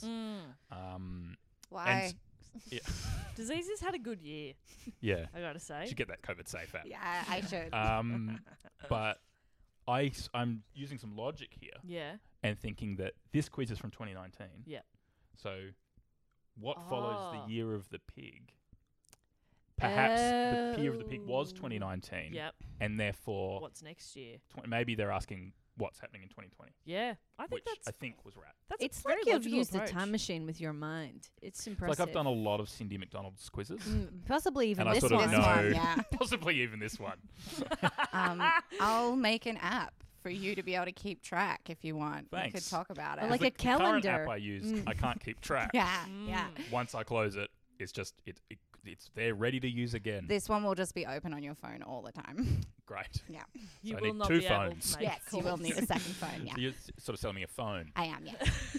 I: Why?
F: Yeah.
G: Diseases had a good year,
F: Yeah.
G: I gotta say.
F: Should get that COVID safe app.
I: Yeah, I should.
F: But I'm using some logic here
G: Yeah.
F: and thinking that this quiz is from 2019.
G: Yep.
F: So what follows
G: Oh.
F: the year of the pig? Perhaps the year of the pig was 2019.
G: Yep.
F: And therefore,
G: What's next year?
F: maybe they're asking what's happening in 2020,
G: Yeah. I think
F: which
G: that's
F: I think was rat.
G: that's
H: it's
G: a very
H: like you've
G: logical
H: used
G: approach.
H: a time machine with your mind. It's
F: It's
H: impressive.
F: like I've done a lot of Cindy McDonald's quizzes.
H: Possibly even
F: And I
H: this
F: sort of
H: one.
I: This
F: know,
I: one, yeah.
F: possibly even this one.
I: I'll make an app for you to be able to keep track if you want. We
F: Thanks.
I: could talk about it.
H: Or like
F: The
H: a
F: current
H: calendar.
F: app I use, I can't keep track.
I: yeah, yeah.
F: Once I close it, it's just it's there ready to use again.
I: This one will just be open on your phone all the time.
F: Great.
I: Yeah.
G: You
F: So I
G: will
F: need
G: not
F: two
G: be able
F: phones.
G: to make
I: Yes, you will
G: calls.
I: need a second phone. Yeah,
F: So you're sort of selling me a phone.
I: I am. Yeah.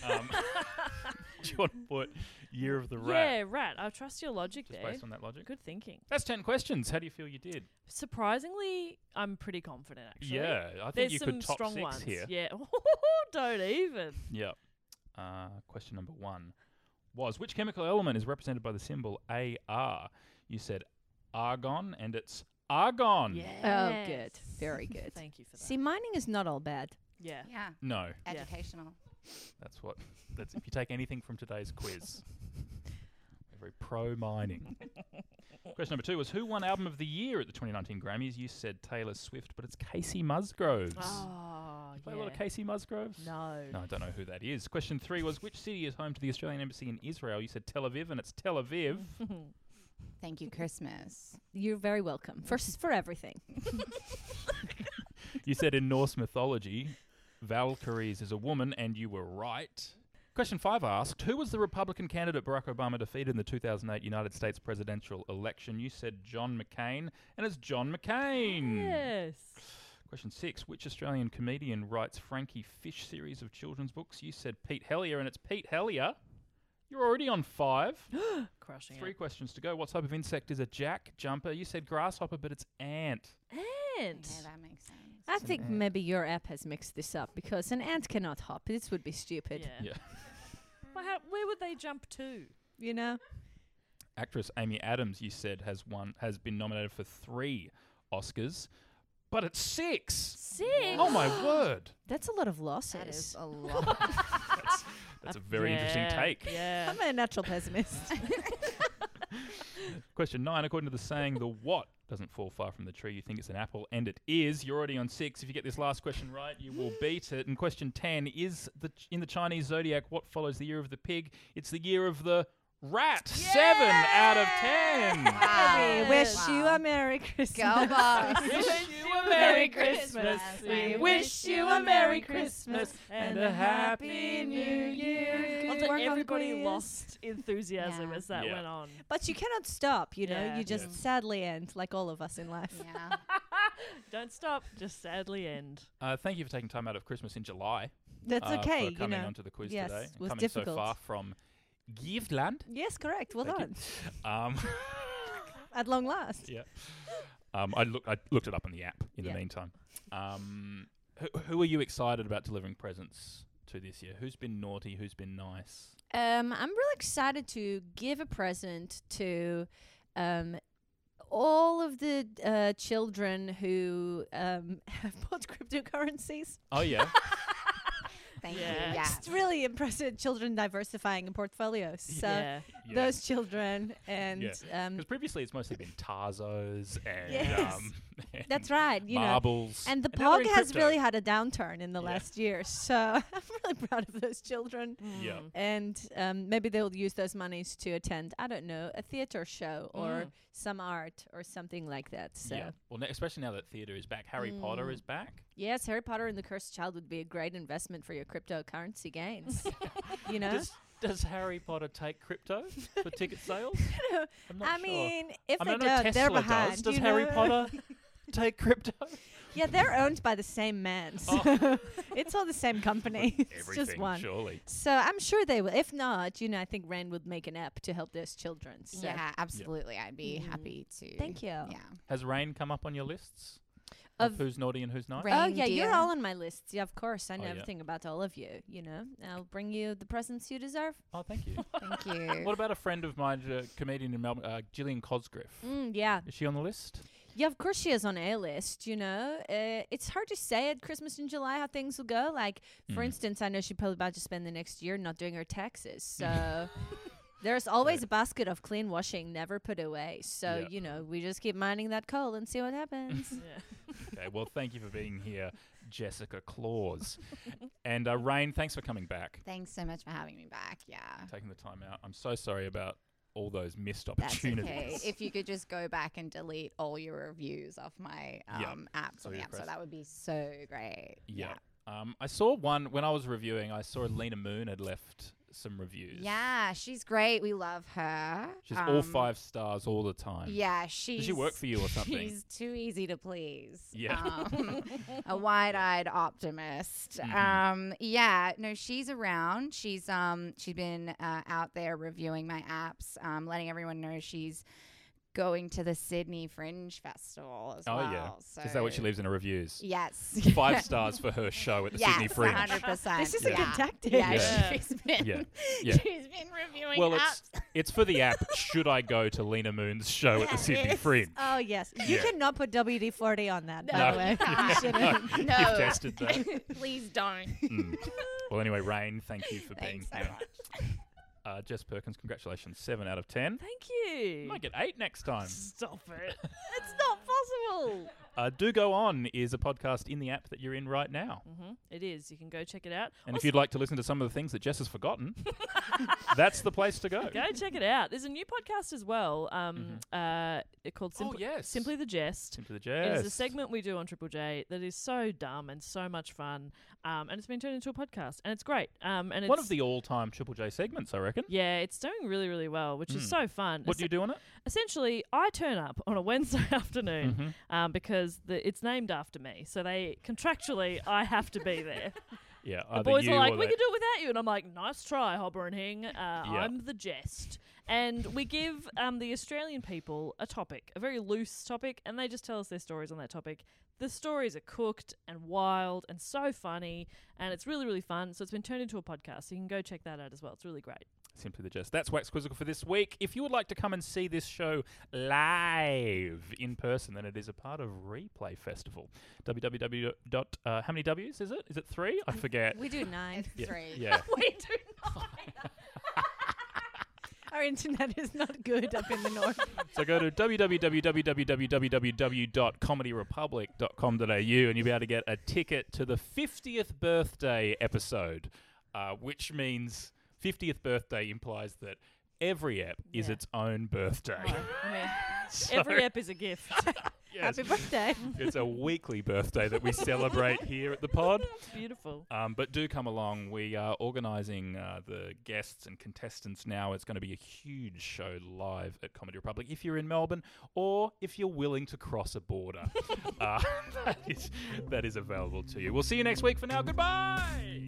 F: Do you want to put year of the rat?
G: Yeah, rat. I trust your logic
F: Just
G: there.
F: based on that logic.
G: Good thinking.
F: That's 10 questions. How do you feel you did?
G: Surprisingly, I'm pretty confident actually.
F: Yeah, I think
G: There's
F: you
G: some
F: could top
G: strong
F: 6
G: ones.
F: here.
G: Yeah. Don't even.
F: Yeah. Question number 1 was, which chemical element is represented by the symbol AR? You said argon, and it's argon.
G: Yeah.
H: Oh, good. Very good.
G: Thank you for that.
H: See, mining is not all bad.
G: yeah.
I: Yeah.
F: No,
I: Educational.
F: that's if you take anything from today's quiz. We're very pro mining. Question number 2 was, who won Album of the Year at the 2019 Grammys? You said Taylor Swift, but it's Casey Musgroves.
G: Oh,
F: Play
G: yeah.
F: a lot of Casey Musgroves?
G: No.
F: No, I don't know who that is. Question 3 was, which city is home to the Australian Embassy in Israel? You said Tel Aviv, and it's Tel Aviv.
I: Thank you, Christmas.
H: You're very welcome. For everything.
F: You said in Norse mythology, Valkyries is a woman, and you were right. Question 5 asked, who was the Republican candidate Barack Obama defeated in the 2008 United States presidential election? You said John McCain, and it's John McCain.
G: Yes.
F: Question 6, which Australian comedian writes Frankie Fish series of children's books? You said Pete Hellier, and it's Pete Hellier. You're already on 5.
G: Crushing
F: 3
G: it.
F: questions to go. What type of insect is a jack jumper? You said grasshopper, but it's ant.
G: And
I: Yeah, that makes sense.
H: I think maybe your app has mixed this up because an ant cannot hop. This would be stupid.
G: yeah.
F: Yeah.
G: Well, where would they jump to?
H: You know?
F: Actress Amy Adams, you said, has been nominated for 3 Oscars, but it's 6.
G: 6.
F: Oh my word!
H: That's a lot of losses.
I: That is a lot.
F: That's a very interesting take.
G: Yeah.
H: I'm a natural pessimist.
F: Question 9, according to the saying, the what doesn't fall far from the tree. You think it's an apple, and it is. You're already on 6. If you get this last question right, you will beat it. And question 10 is in the Chinese zodiac, what follows the year of the pig? It's the year of the rat. 7 out of 10.
H: We wish you a Merry Christmas.
I: Go, boss.
G: We wish you a Merry Christmas. We wish you a Merry Christmas and a Happy New Year.
H: Good
G: Love that
H: work on
G: everybody
H: quiz.
G: lost enthusiasm
I: Yeah.
G: as that
F: Yeah.
G: went on.
H: But you cannot stop, you know?
G: Yeah.
H: You just sadly end, like all of us in life.
I: Yeah.
G: Don't stop, just sadly end.
F: Thank you for taking time out of Christmas in July.
H: That's okay,
F: For
H: you
F: coming
H: know.
F: onto the quiz
H: Yes,
F: today.
H: it was
F: Coming
H: difficult.
F: so far from Giftland.
H: Yes, correct. Well
F: Thank
H: done.
F: you.
H: At long last.
F: Yeah. I looked it up on the app in
H: Yeah.
F: the meantime. Who are you excited about delivering presents to this year? Who's been naughty? Who's been nice?
H: I'm really excited to give a present to all of the children who have bought cryptocurrencies.
F: Oh, yeah.
I: Thank
G: Yeah.
I: you. Yeah.
H: It's really impressive. Children diversifying in portfolios. So
G: Yeah.
H: those children and
F: Because previously it's mostly been Tarzos and,
H: Yes.
F: and
H: that's right. You know,
F: marbles.
H: and the
F: now they're
H: POG
F: in
H: has
F: crypto.
H: really had a downturn in the
F: Yeah.
H: last year. So I'm really proud of those children.
F: Yeah.
H: And maybe they'll use those monies to attend, I don't know, a theater show or some art or something like that. So
F: Yeah. Well, especially now that theatre is back. Harry Potter is back.
H: yes, Harry Potter and the Cursed Child would be a great investment for your cryptocurrency gains. You know?
F: Does Harry Potter take crypto for ticket sales? I'm not
H: I
F: sure.
H: mean, if
F: I
H: they
F: know
H: don't, they're
F: Tesla
H: behind.
F: does. Does
H: you
F: Harry
H: know?
F: Potter take crypto?
H: Yeah, they're owned by the same man. So it's all the same company. It's just
F: Everything,
H: one.
F: surely.
H: So I'm sure they will. If not, I think Ren would make an app to help those children. So.
I: Yeah, absolutely. I'd be happy to.
H: Thank you.
I: Yeah.
F: Has Rain come up on your lists of who's naughty and who's nice?
I: Rain-
H: Oh yeah, you're
I: Reindeer.
H: all on my list. Yeah, of course. I know
F: yeah.
H: everything about all of you. I'll bring you the presents you deserve.
F: Oh, thank you.
I: Thank you.
F: What about a friend of mine, comedian in Melbourne, Gillian Cosgriff?
H: Yeah.
F: Is she on the list?
H: Yeah, of course she is on a list, It's hard to say at Christmas in July how things will go. Like, for instance, I know she's probably about to spend the next year not doing her taxes. So there's always a basket of clean washing never put away. So, we just keep mining that coal and see what happens.
F: Okay, well, thank you for being here, Jessica Claus. And Rain, thanks for coming back,
I: Thanks so much for having me back. Yeah.
F: taking the time out. I'm so sorry about all those missed
I: That's
F: opportunities.
I: okay. If you could just go back and delete all your reviews off my apps
F: So
I: on the
F: you
I: app, so
F: press-
I: that would be so great.
F: Yeah. I saw one when I was reviewing. I saw Lena Moon had left some reviews.
I: Yeah, she's great. We love her.
F: She's all 5 stars all the time.
I: Yeah, she's.
F: Does she work for you or something?
I: She's too easy to please.
F: Yeah.
I: A wide-eyed optimist. Yeah, no, she's around. She's been out there reviewing my apps, letting everyone know she's going to the Sydney Fringe Festival as well.
F: Oh, yeah.
I: So
F: Is that what she leaves in her reviews?
I: Yes.
F: 5 stars for her show at the Sydney Fringe.
I: 100%.
H: This is a good tactic.
I: Yeah,
F: Yeah.
I: she's been
F: Yeah.
I: she's been reviewing
F: Well,
I: apps.
F: it's for the app. Should I go to Lena Moon's show at the Sydney Fringe?
H: Oh, yes. You
F: Yeah.
H: cannot put WD-40 on that, by
F: No.
H: the way. You shouldn't.
F: You've
I: No.
F: tested that.
I: Please don't.
F: Well, anyway, Rain, thank you for being
I: Thanks so
F: here.
I: much.
F: Jess Perkins, congratulations. 7 out of 10.
G: Thank you.
F: You might get 8 next time.
G: Stop it. It's not possible.
F: Do Go On is a podcast in the app that you're in right now.
G: It is. You can go check it out.
F: And if you'd like to listen to some of the things that Jess has forgotten, that's the place to go.
G: Go check it out. There's a new podcast as well called
F: yes.
G: Simply the Jest.
F: Simply the
G: It
F: Jess.
G: is a segment we do on Triple J that is so dumb and so much fun, and it's been turned into a podcast, and it's great. And it's
F: One of the all-time Triple J segments, I reckon.
G: yeah, it's doing really, really well, which is so fun.
F: What do you do on it?
G: Essentially, I turn up on a Wednesday afternoon because it's named after me, so contractually I have to be there.
F: Yeah,
G: The
F: either
G: boys
F: you
G: are like,
F: or
G: we
F: they.
G: can do it without you. And I'm like, nice try, Hobber and Hing. I'm the Jest. And we give the Australian people a topic, a very loose topic, and they just tell us their stories on that topic. The stories are cooked and wild and so funny, and it's really, really fun. So it's been turned into a podcast, so you can go check that out as well. It's really great.
F: Simply the Jest. That's Wax Quizzical for this week. If you would like to come and see this show live in person, then it is a part of Replay Festival. www. How many W's is it? Is it 3? I forget.
H: We do 9.
I: It's three.
F: Yeah.
G: We do not.
H: Our internet is not good up in the north.
F: So go to www.comedyrepublic.com.au and you'll be able to get a ticket to the 50th birthday episode, which means 50th birthday implies that every ep is its own birthday.
G: I mean,
F: So,
G: every ep is a gift.
F: yes,
H: Happy birthday.
F: it's a weekly birthday that we celebrate here at the pod.
G: Beautiful.
F: But do come along. We are organising the guests and contestants now. It's going to be a huge show live at Comedy Republic. If you're in Melbourne or if you're willing to cross a border, that is available to you. We'll see you next week. For now, goodbye.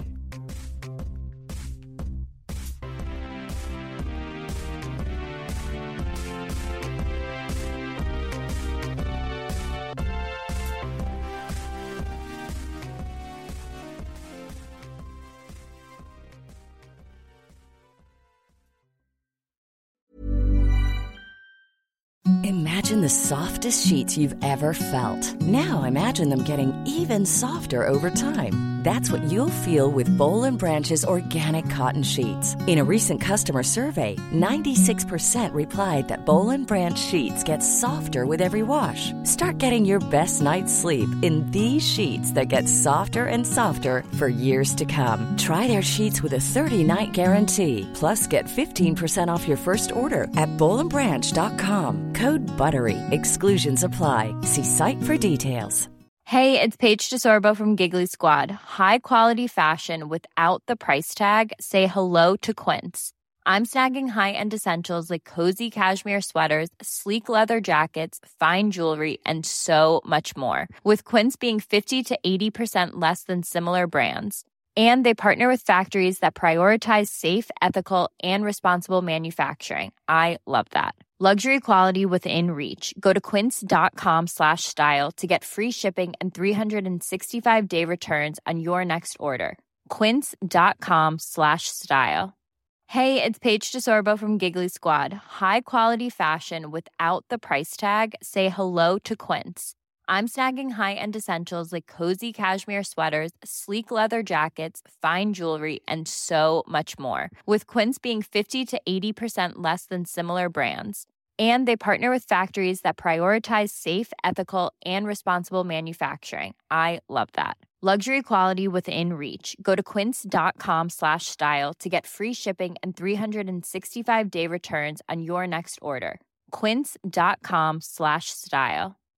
J: Imagine the softest sheets you've ever felt. Now imagine them getting even softer over time. That's what you'll feel with Boll & Branch's organic cotton sheets. In a recent customer survey, 96% replied that Boll & Branch sheets get softer with every wash. Start getting your best night's sleep in these sheets that get softer and softer for years to come. Try their sheets with a 30-night guarantee. Plus, get 15% off your first order at bollandbranch.com. Code BUTTERY. Exclusions apply. See site for details.
K: Hey, it's Paige DeSorbo from Giggly Squad. High quality fashion without the price tag. Say hello to Quince. I'm snagging high-end essentials like cozy cashmere sweaters, sleek leather jackets, fine jewelry, and so much more. With Quince being 50 to 80% less than similar brands. And they partner with factories that prioritize safe, ethical, and responsible manufacturing. I love that. Luxury quality within reach. Go to quince.com/style to get free shipping and 365-day returns on your next order. Quince.com/style. Hey, it's Paige DeSorbo from Giggly Squad. High quality fashion without the price tag. Say hello to Quince. I'm snagging high-end essentials like cozy cashmere sweaters, sleek leather jackets, fine jewelry, and so much more. With Quince being 50 to 80% less than similar brands. And they partner with factories that prioritize safe, ethical, and responsible manufacturing. I love that. Luxury quality within reach. Go to quince.com/style to get free shipping and 365-day returns on your next order. Quince.com/style.